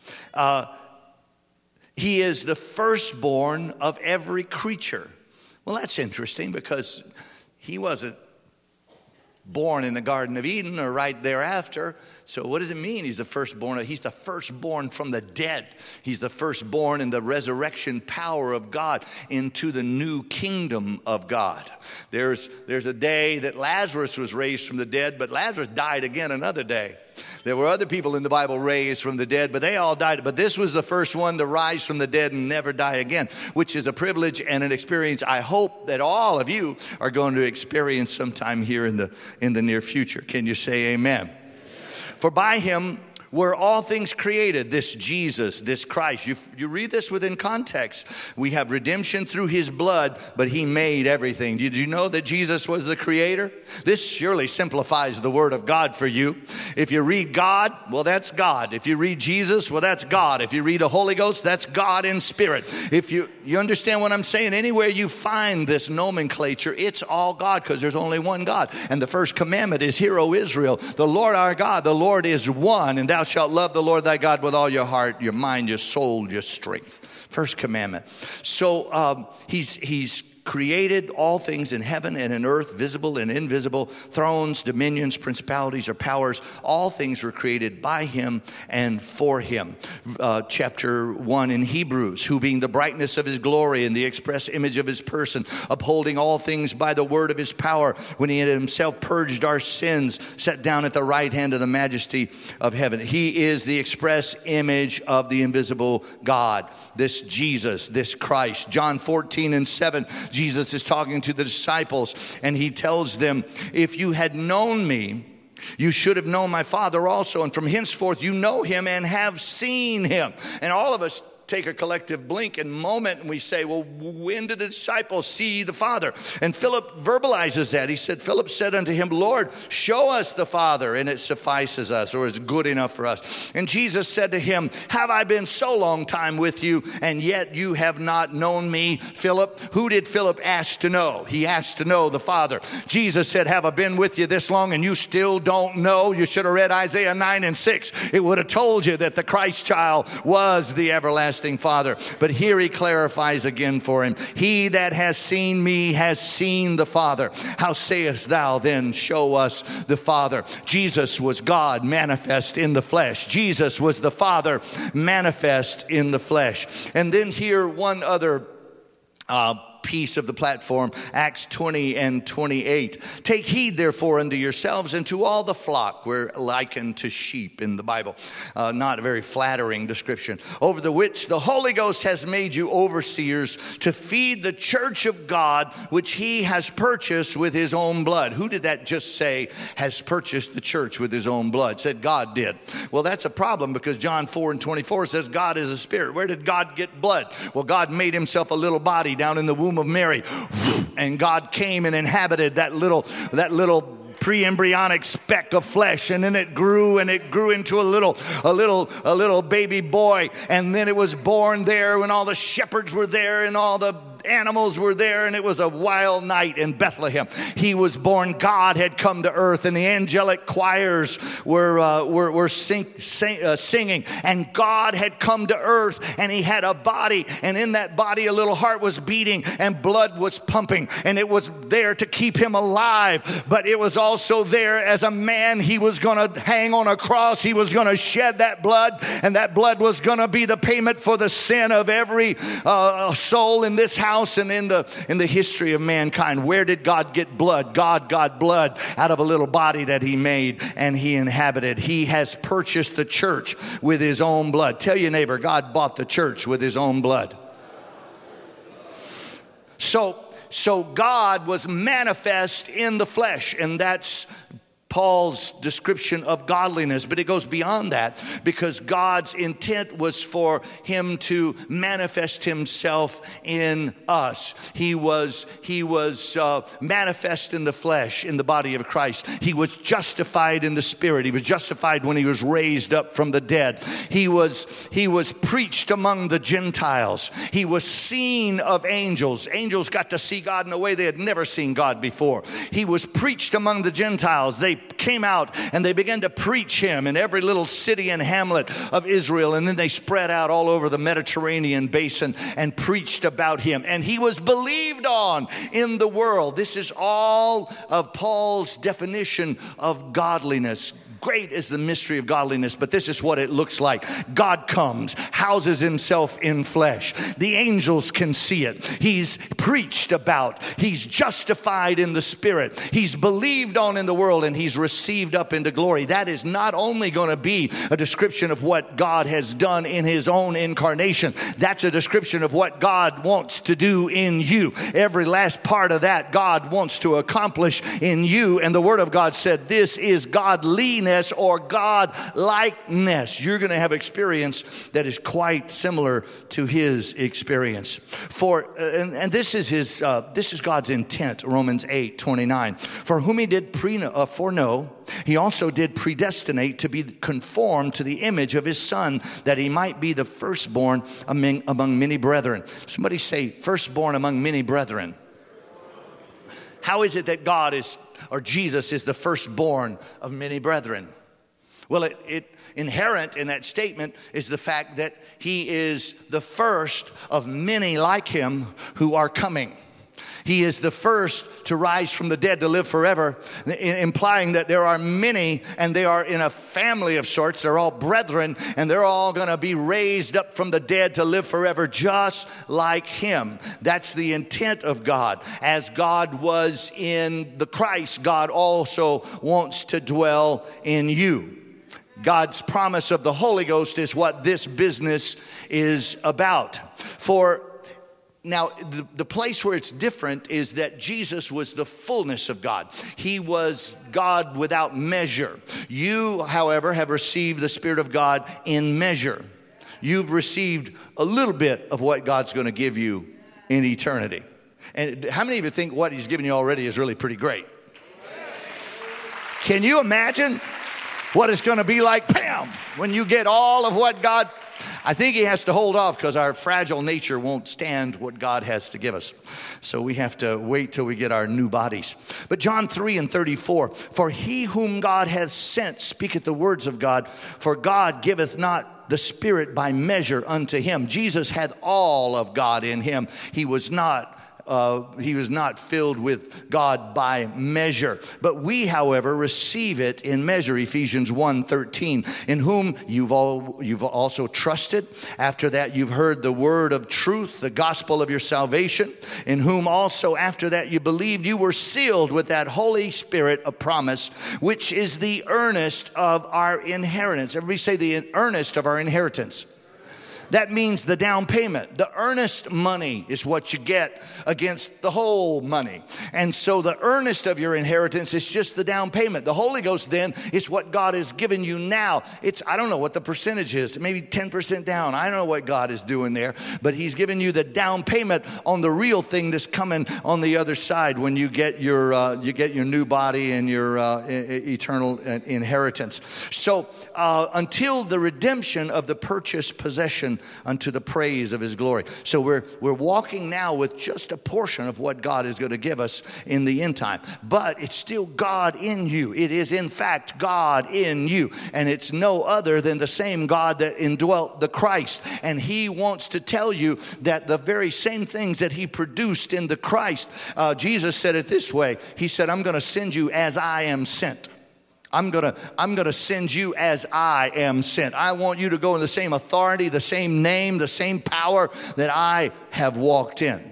He is the firstborn of every creature. Well, that's interesting, because he wasn't born in the Garden of Eden or right thereafter. So what does it mean he's the firstborn? He's the firstborn from the dead. He's the firstborn in the resurrection power of God into the new kingdom of God. There's a day that Lazarus was raised from the dead, but Lazarus died again another day. There were other people in the Bible raised from the dead, but they all died. But this was the first one to rise from the dead and never die again, which is a privilege and an experience I hope that all of you are going to experience sometime here in the near future. Can you say amen? For by him were all things created, this Jesus, this Christ. You read this within context. We have redemption through his blood, but he made everything. Did you know that Jesus was the creator? This surely simplifies the word of God for you. If you read God, well, that's God. If you read Jesus, well, that's God. If you read the Holy Ghost, that's God in spirit. If you understand what I'm saying, anywhere you find this nomenclature, it's all God, because there's only one God. And the first commandment is, Hear, O Israel, the Lord our God, the Lord is one, and thou shalt love the Lord thy God with all your heart, your mind, your soul, your strength. First commandment. So he's created all things in heaven and in earth, visible and invisible, thrones, dominions, principalities, or powers. All things were created by him and for him. Chapter 1 in Hebrews, who being the brightness of his glory and the express image of his person, upholding all things by the word of his power, when he had himself purged our sins, sat down at the right hand of the majesty of heaven. He is the express image of the invisible God. This Jesus, this Christ. John 14:7, Jesus is talking to the disciples, and he tells them, if you had known me, you should have known my Father also, and from henceforth you know him and have seen him. And all of us take a collective blink and moment, and we say, well, when did the disciples see the Father? And Philip verbalizes that. He said, Philip said unto him, Lord, show us the Father, and it suffices us, or is good enough for us. And Jesus said to him, have I been so long time with you, and yet you have not known me, Philip? Who did Philip ask to know? He asked to know the Father. Jesus said, have I been with you this long, and you still don't know? You should have read Isaiah 9:6. It would have told you that the Christ child was the everlasting Father. But here he clarifies again for him. He that has seen me has seen the Father. How sayest thou then, show us the Father? Jesus was God manifest in the flesh. Jesus was the Father manifest in the flesh. And then here one other piece of the platform, Acts 20:28. Take heed therefore unto yourselves and to all the flock. We're likened to sheep in the Bible. Not a very flattering description. Over the which the Holy Ghost has made you overseers to feed the church of God, which he has purchased with his own blood. Who did that just say has purchased the church with his own blood? Said God did. Well, that's a problem, because John 4:24 says God is a spirit. Where did God get blood? Well, God made himself a little body down in the womb of Mary, and God came and inhabited that little pre-embryonic speck of flesh, and then it grew into a little baby boy, and then it was born there when all the shepherds were there and all the animals were there, and it was a wild night in Bethlehem. He was born. God had come to earth, and the angelic choirs were singing, and God had come to earth, and he had a body, and in that body a little heart was beating, and blood was pumping, and it was there to keep him alive, but it was also there as a man. He was going to hang on a cross. He was going to shed that blood, and that blood was going to be the payment for the sin of every soul in this house and in the history of mankind. Where did God get blood? God got blood out of a little body that he made and he inhabited. He has purchased the church with his own blood. Tell your neighbor, God bought the church with his own blood. So God was manifest in the flesh, and that's Paul's description of godliness, but it goes beyond that, because God's intent was for him to manifest himself in us. He was manifest in the flesh, in the body of Christ. He was justified in the spirit. He was justified when he was raised up from the dead. He was preached among the Gentiles. He was seen of angels. Angels got to see God in a way they had never seen God before. He was preached among the Gentiles. They came out and they began to preach him in every little city and hamlet of Israel, and then they spread out all over the Mediterranean basin and preached about him, and he was believed on in the world. This is all of Paul's definition of godliness. Great is the mystery of godliness, but this is what it looks like. God comes, houses himself in flesh. The angels can see it. He's preached about. He's justified in the spirit. He's believed on in the world, and he's received up into glory. That is not only going to be a description of what God has done in his own incarnation. That's a description of what God wants to do in you. Every last part of that God wants to accomplish in you. And the Word of God said this is godliness, or God-likeness. You're going to have experience that is quite similar to his experience. And this is God's intent. Romans 8:29. For whom he did foreknow, he also did predestinate to be conformed to the image of his Son, that he might be the firstborn among many brethren. Somebody say, firstborn among many brethren. How is it that God is, or Jesus is, the firstborn of many brethren? Well, it inherent in that statement is the fact that he is the first of many like him who are coming. He is the first to rise from the dead to live forever, implying that there are many and they are in a family of sorts. They're all brethren and they're all going to be raised up from the dead to live forever just like him. That's the intent of God. As God was in the Christ, God also wants to dwell in you. God's promise of the Holy Ghost is what this business is about. Now, the place where it's different is that Jesus was the fullness of God. He was God without measure. You, however, have received the Spirit of God in measure. You've received a little bit of what God's going to give you in eternity. And how many of you think what he's given you already is really pretty great? Can you imagine what it's going to be like, bam, when you get all of what God... I think he has to hold off because our fragile nature won't stand what God has to give us. So we have to wait till we get our new bodies. But John 3:34, for he whom God hath sent speaketh the words of God, for God giveth not the Spirit by measure unto him. Jesus had all of God in him. He was not filled with God by measure. But we, however, receive it in measure. Ephesians 1:13, in whom you've also trusted. After that, you've heard the word of truth, the gospel of your salvation, in whom also after that you believed, you were sealed with that Holy Spirit of promise, which is the earnest of our inheritance. Everybody say the earnest of our inheritance. That means the down payment. The earnest money is what you get against the whole money. And so the earnest of your inheritance is just the down payment. The Holy Ghost then is what God has given you now. I don't know what the percentage is, maybe 10% down. I don't know what God is doing there, but he's given you the down payment on the real thing that's coming on the other side when you get your new body and your eternal inheritance. So until the redemption of the purchased possession unto the praise of his glory. So we're walking now with just a portion of what God is going to give us in the end time. But it's still God in you. It is in fact God in you. And it's no other than the same God that indwelt the Christ. And he wants to tell you that the very same things that he produced in the Christ, Jesus said it this way. He said, I'm going to send you as I am sent. I'm gonna send you as I am sent. I want you to go in the same authority, the same name, the same power that I have walked in.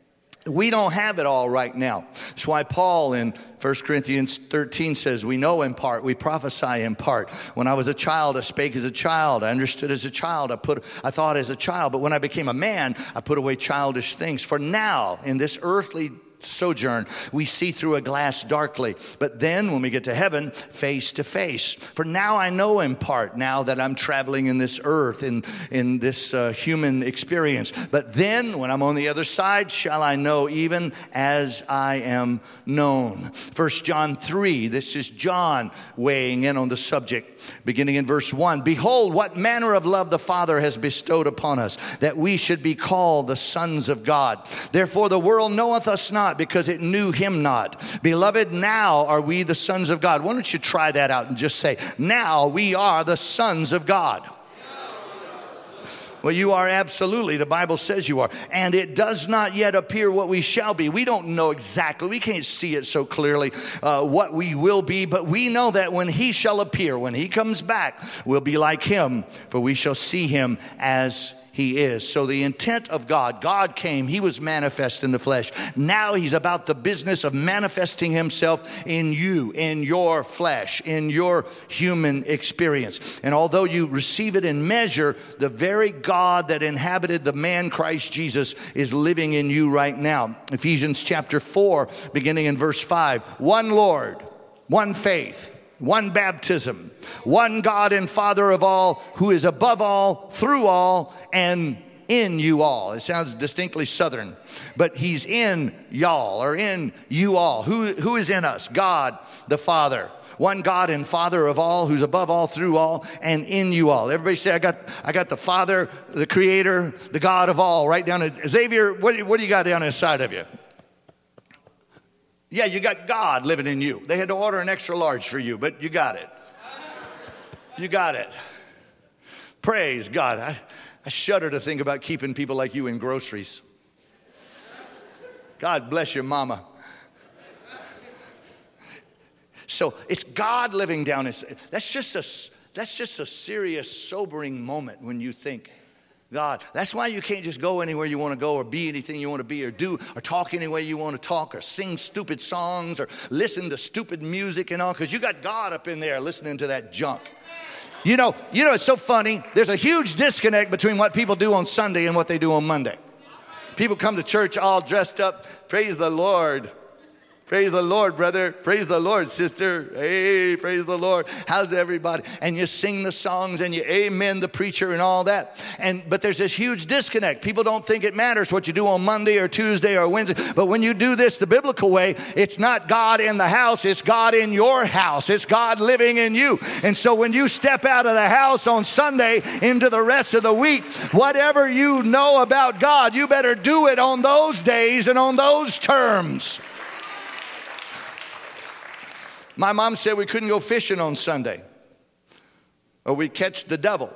We don't have it all right now. That's why Paul in 1 Corinthians 13 says, we know in part, we prophesy in part. When I was a child, I spake as a child. I understood as a child. I thought as a child. But when I became a man, I put away childish things. For now, in this earthly sojourn, we see through a glass darkly, but then when we get to heaven, face to face. For now I know in part, now that I'm traveling in this earth, in this human experience. But then when I'm on the other side, shall I know even as I am known. 1 John 3, this is John weighing in on the subject, beginning in verse 1. Behold, what manner of love the Father has bestowed upon us, that we should be called the sons of God. Therefore the world knoweth us not, because it knew him not. Beloved, now are we the sons of God. Why don't you try that out and just say, now we are the sons of God. Well, you are absolutely. The Bible says you are. And it does not yet appear what we shall be. We don't know exactly. We can't see it so clearly what we will be. But we know that when he shall appear, when he comes back, we'll be like him. For we shall see him as he is. So the intent of God came, he was manifest in the flesh. Now he's about the business of manifesting himself in you, in your flesh, in your human experience. And although you receive it in measure, the very God that inhabited the man Christ Jesus is living in you right now. Ephesians chapter 4, beginning in verse 5. One Lord, one faith, one baptism, one God and Father of all, who is above all, through all, and in you all. It sounds distinctly Southern, but he's in y'all, or in you all. Who is in us? God the Father. One God and Father of all, who's above all, through all, and in you all. Everybody say, I got the Father, the Creator, the God of all, right down at Xavier. What do you got down inside of you? Yeah, you got God living in you. They had to order an extra large for you, but you got it. You got it. Praise God. I shudder to think about keeping people like you in groceries. God bless your mama. So it's God living down. That's just a serious, sobering moment when you think, God. That's why you can't just go anywhere you want to go or be anything you want to be or do or talk any way you want to talk or sing stupid songs or listen to stupid music and all, because you got God up in there listening to that junk. You know, it's so funny. There's a huge disconnect between what people do on Sunday and what they do on Monday. People come to church all dressed up. Praise the Lord. Praise the Lord, brother. Praise the Lord, sister. Hey, praise the Lord. How's everybody? And you sing the songs and you amen the preacher and all that. But there's this huge disconnect. People don't think it matters what you do on Monday or Tuesday or Wednesday. But when you do this the biblical way, it's not God in the house. It's God in your house. It's God living in you. And so when you step out of the house on Sunday into the rest of the week, whatever you know about God, you better do it on those days and on those terms. My mom said we couldn't go fishing on Sunday or we'd catch the devil.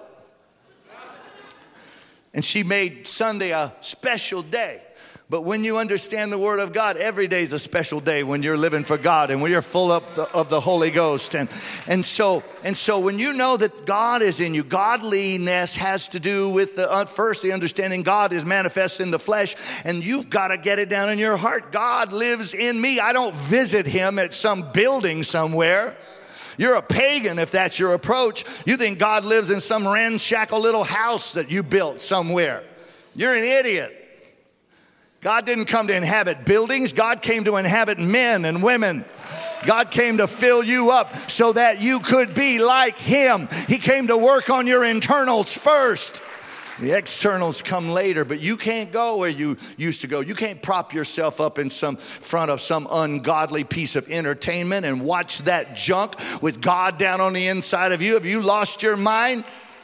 And she made Sunday a special day. But when you understand the Word of God, every day is a special day when you're living for God and when you're full of the Holy Ghost. And so when you know that God is in you, godliness has to do with first the understanding God is manifest in the flesh, and you've got to get it down in your heart. God lives in me. I don't visit him at some building somewhere. You're a pagan if that's your approach. You think God lives in some ramshackle little house that you built somewhere. You're an idiot. God didn't come to inhabit buildings. God came to inhabit men and women. God came to fill you up so that you could be like him. He came to work on your internals first. The externals come later, but you can't go where you used to go. You can't prop yourself up in front of some ungodly piece of entertainment and watch that junk with God down on the inside of you. Have you lost your mind?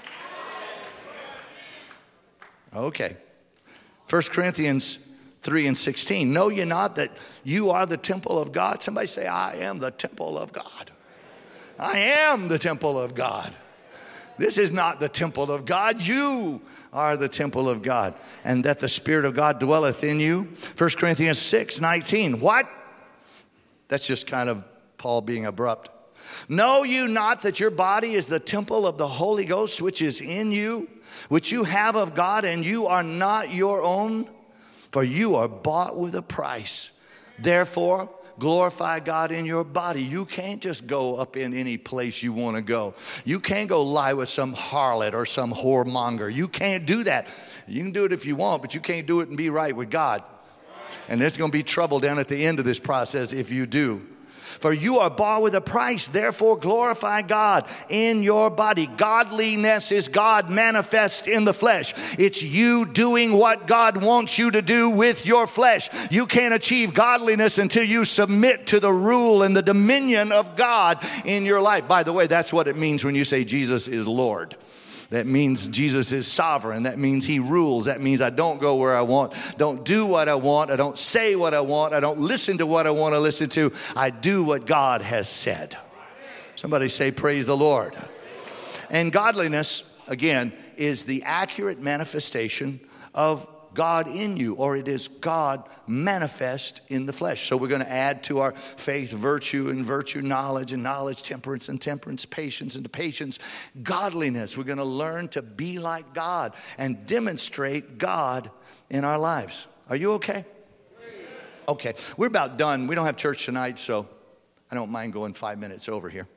Okay. 1 Corinthians 3:16. Know ye not that you are the temple of God? Somebody say, I am the temple of God. I am the temple of God. This is not the temple of God. You are the temple of God. And that the Spirit of God dwelleth in you. 1 Corinthians 6:19. What? That's just kind of Paul being abrupt. Know you not that your body is the temple of the Holy Ghost, which is in you, which you have of God, and you are not your own? For you are bought with a price. Therefore, glorify God in your body. You can't just go up in any place you want to go. You can't go lie with some harlot or some whoremonger. You can't do that. You can do it if you want, but you can't do it and be right with God. And there's going to be trouble down at the end of this process if you do. For you are bought with a price, therefore glorify God in your body. Godliness is God manifest in the flesh. It's you doing what God wants you to do with your flesh. You can't achieve godliness until you submit to the rule and the dominion of God in your life. By the way, that's what it means when you say Jesus is Lord. That means Jesus is sovereign. That means he rules. That means I don't go where I want, don't do what I want, I don't say what I want, I don't listen to what I want to listen to. I do what God has said. Somebody say, praise the Lord. And godliness, again, is the accurate manifestation of God in you, or it is God manifest in the flesh. So we're going to add to our faith virtue, and virtue knowledge, and knowledge temperance, and temperance patience, and to patience godliness. We're going to learn to be like God and demonstrate God in our lives. Are you okay? Okay, we're about done. We don't have church tonight, so I don't mind going 5 minutes over here.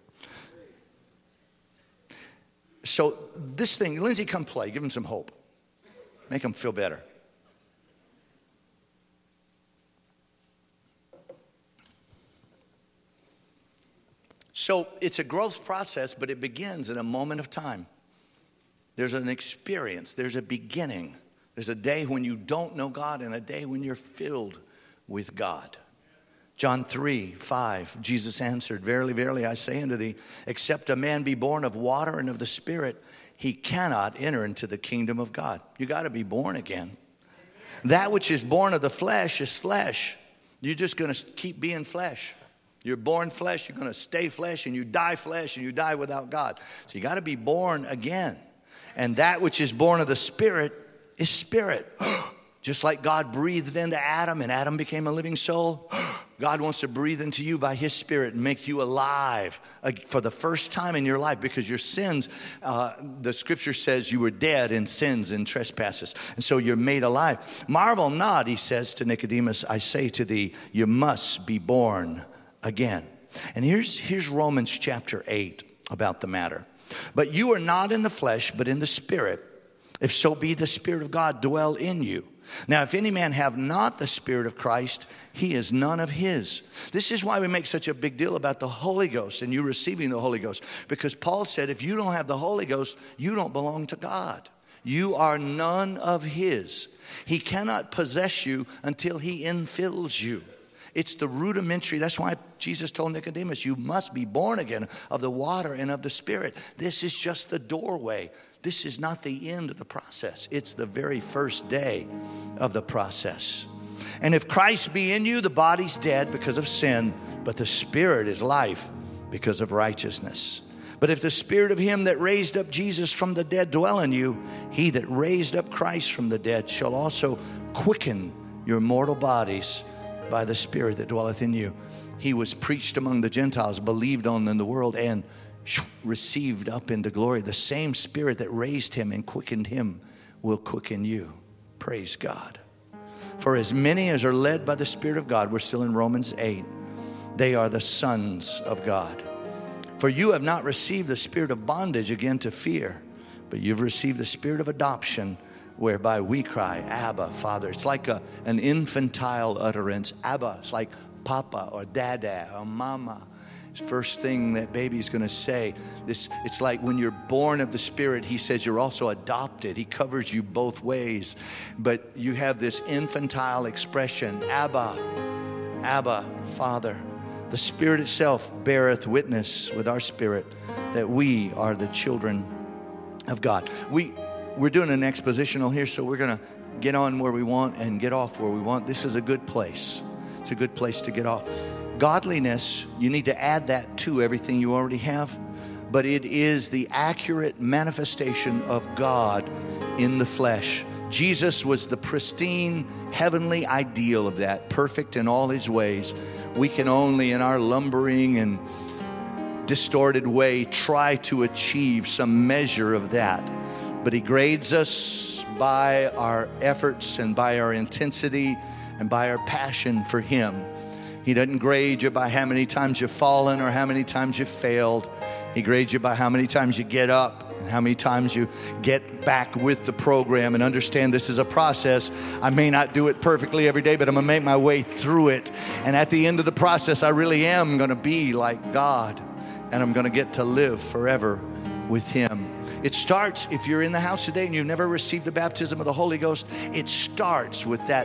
So this thing, Lindsay, come play. Give him some hope. Make him feel better. So it's a growth process, but it begins in a moment of time. There's an experience. There's a beginning. There's a day when you don't know God and a day when you're filled with God. John 3:5, Jesus answered, Verily, verily, I say unto thee, except a man be born of water and of the Spirit, he cannot enter into the kingdom of God. You got to be born again. That which is born of the flesh is flesh. You're just going to keep being flesh. You're born flesh, you're going to stay flesh, and you die without God. So you got to be born again. And that which is born of the Spirit is spirit. Just like God breathed into Adam and Adam became a living soul, God wants to breathe into you by his Spirit and make you alive for the first time in your life, because your sins, the scripture says you were dead in sins and trespasses. And so you're made alive. Marvel not, he says to Nicodemus, I say to thee, you must be born again. And here's Romans chapter 8 about the matter. But you are not in the flesh, but in the Spirit, if so be the Spirit of God dwell in you. Now, if any man have not the Spirit of Christ, he is none of his. This is why we make such a big deal about the Holy Ghost and you receiving the Holy Ghost. Because Paul said, if you don't have the Holy Ghost, you don't belong to God. You are none of his. He cannot possess you until he infills you. It's the rudimentary. That's why Jesus told Nicodemus, you must be born again of the water and of the Spirit. This is just the doorway. This is not the end of the process. It's the very first day of the process. And if Christ be in you, the body's dead because of sin, but the Spirit is life because of righteousness. But if the Spirit of him that raised up Jesus from the dead dwell in you, he that raised up Christ from the dead shall also quicken your mortal bodies by the Spirit that dwelleth in you. He was preached among the Gentiles, believed on in the world, and received up into glory. The same Spirit that raised him and quickened him will quicken you. Praise God. For as many as are led by the Spirit of God, we're still in Romans 8, they are the sons of God. For you have not received the spirit of bondage again to fear, but you've received the Spirit of adoption, whereby we cry, Abba, Father. It's like an infantile utterance. Abba, it's like Papa or Dada or Mama. It's the first thing that baby's going to say. It's like when you're born of the Spirit, he says you're also adopted. He covers you both ways. But you have this infantile expression, Abba, Abba, Father. The Spirit itself beareth witness with our spirit that we are the children of God. We're doing an expositional here, so we're going to get on where we want and get off where we want. This is a good place. It's a good place to get off. Godliness, you need to add that to everything you already have, but it is the accurate manifestation of God in the flesh. Jesus was the pristine, heavenly ideal of that, perfect in all his ways. We can only, in our lumbering and distorted way, try to achieve some measure of that. But he grades us by our efforts and by our intensity and by our passion for him. He doesn't grade you by how many times you've fallen or how many times you've failed. He grades you by how many times you get up and how many times you get back with the program and understand this is a process. I may not do it perfectly every day, but I'm going to make my way through it. And at the end of the process, I really am going to be like God, and I'm going to get to live forever with him. It starts, if you're in the house today and you've never received the baptism of the Holy Ghost, it starts with that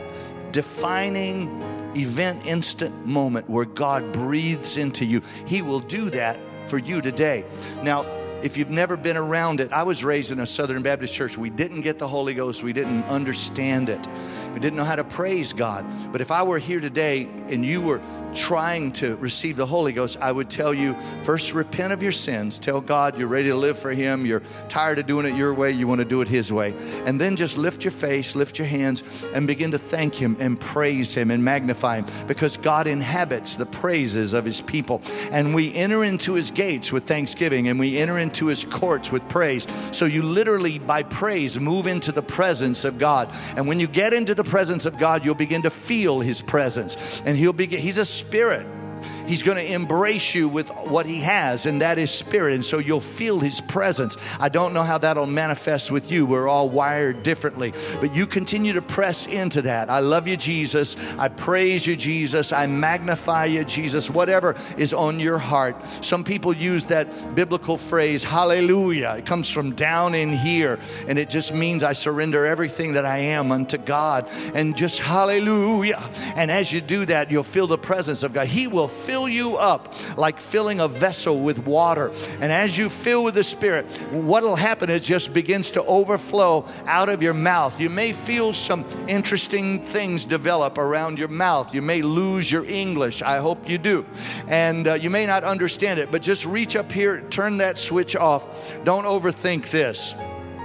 defining event, instant moment where God breathes into you. He will do that for you today. Now, if you've never been around it, I was raised in a Southern Baptist church. We didn't get the Holy Ghost. We didn't understand it. We didn't know how to praise God. But if I were here today and you were trying to receive the Holy Ghost, I would tell you, first repent of your sins. Tell God you're ready to live for him. You're tired of doing it your way. You want to do it his way. And then just lift your face, lift your hands, and begin to thank him and praise him and magnify him, because God inhabits the praises of his people. And we enter into his gates with thanksgiving, and we enter into his courts with praise. So you literally, by praise, move into the presence of God. And when you get into the presence of God, you'll begin to feel his presence. And he's a spirit. He's going to embrace you with what he has, and that is spirit. And so you'll feel his presence. I don't know how that'll manifest with you. We're all wired differently. But you continue to press into that. I love you, Jesus. I praise you, Jesus. I magnify you, Jesus. Whatever is on your heart. Some people use that biblical phrase, hallelujah. It comes from down in here. And it just means I surrender everything that I am unto God. And just hallelujah. And as you do that, you'll feel the presence of God. He will fill you up like filling a vessel with water. And as you fill with the Spirit, what will happen is it just begins to overflow out of your mouth. You may feel some interesting things develop around your mouth. You may lose your English. I hope you do. And you may not understand it, but just reach up here, turn that switch off. Don't overthink this.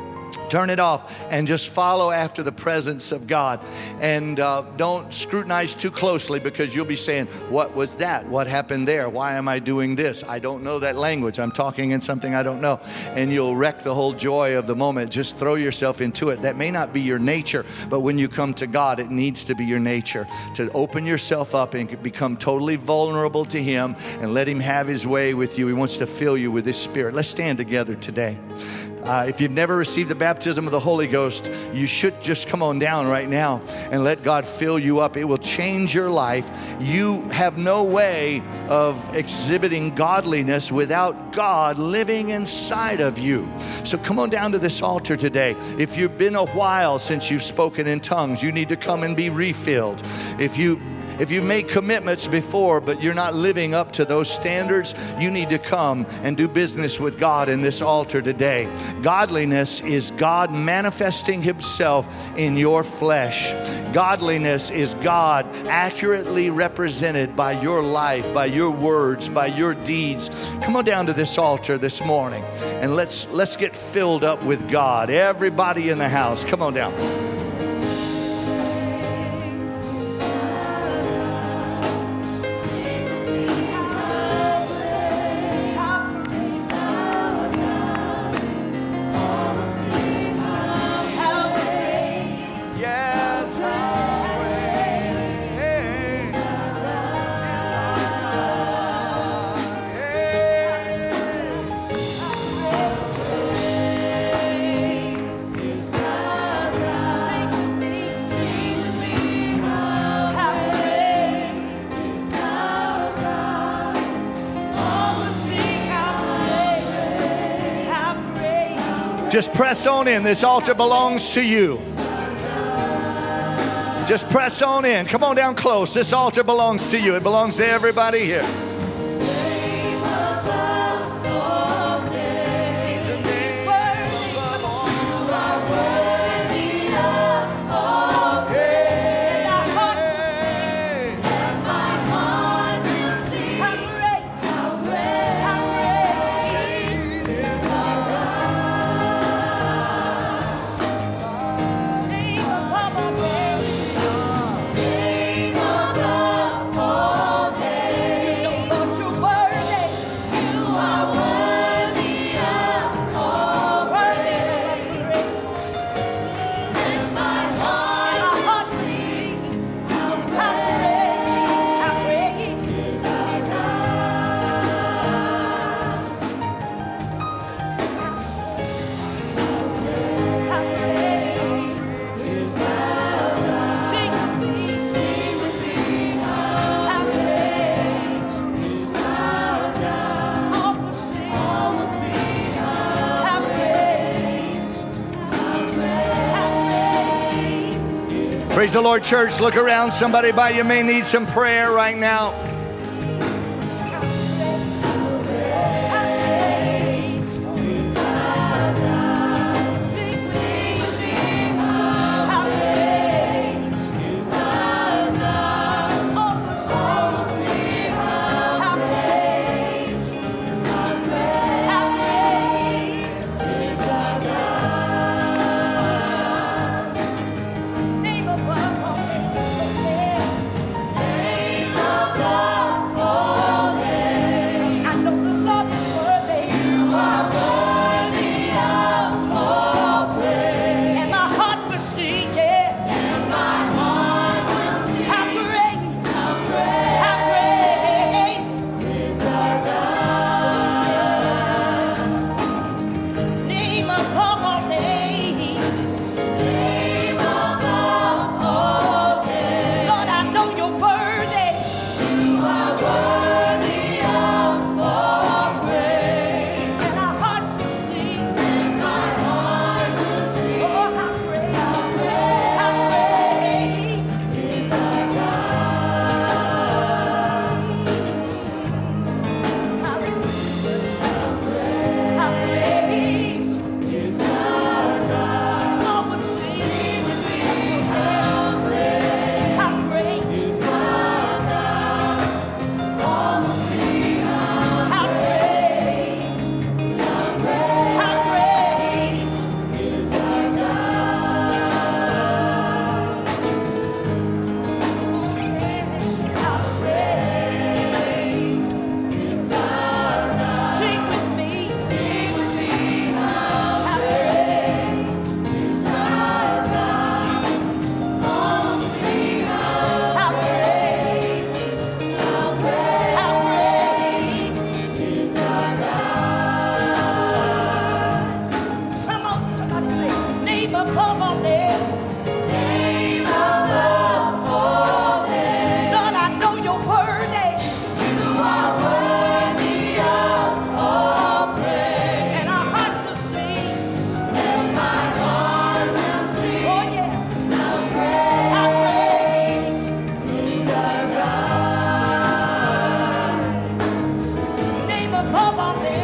Turn it off and just follow after the presence of God. And don't scrutinize too closely, because you'll be saying, what was that? What happened there? Why am I doing this? I don't know that language. I'm talking in something I don't know. And you'll wreck the whole joy of the moment. Just throw yourself into it. That may not be your nature, but when you come to God, it needs to be your nature to open yourself up and become totally vulnerable to Him and let Him have His way with you. He wants to fill you with His Spirit. Let's stand together today. If you've never received the baptism of the Holy Ghost, you should just come on down right now and let God fill you up. It will change your life. You have no way of exhibiting godliness without God living inside of you. So come on down to this altar today. If you've been a while since you've spoken in tongues, you need to come and be refilled. If you've made commitments before, but you're not living up to those standards, you need to come and do business with God in this altar today. Godliness is God manifesting Himself in your flesh. Godliness is God accurately represented by your life, by your words, by your deeds. Come on down to this altar this morning and let's get filled up with God. Everybody in the house, come on down. Just press on in. This altar belongs to you. Just press on in. Come on down close. This altar belongs to you. It belongs to everybody here. Praise the Lord, church. Look around. Somebody by you may need some prayer right now. God. Come on,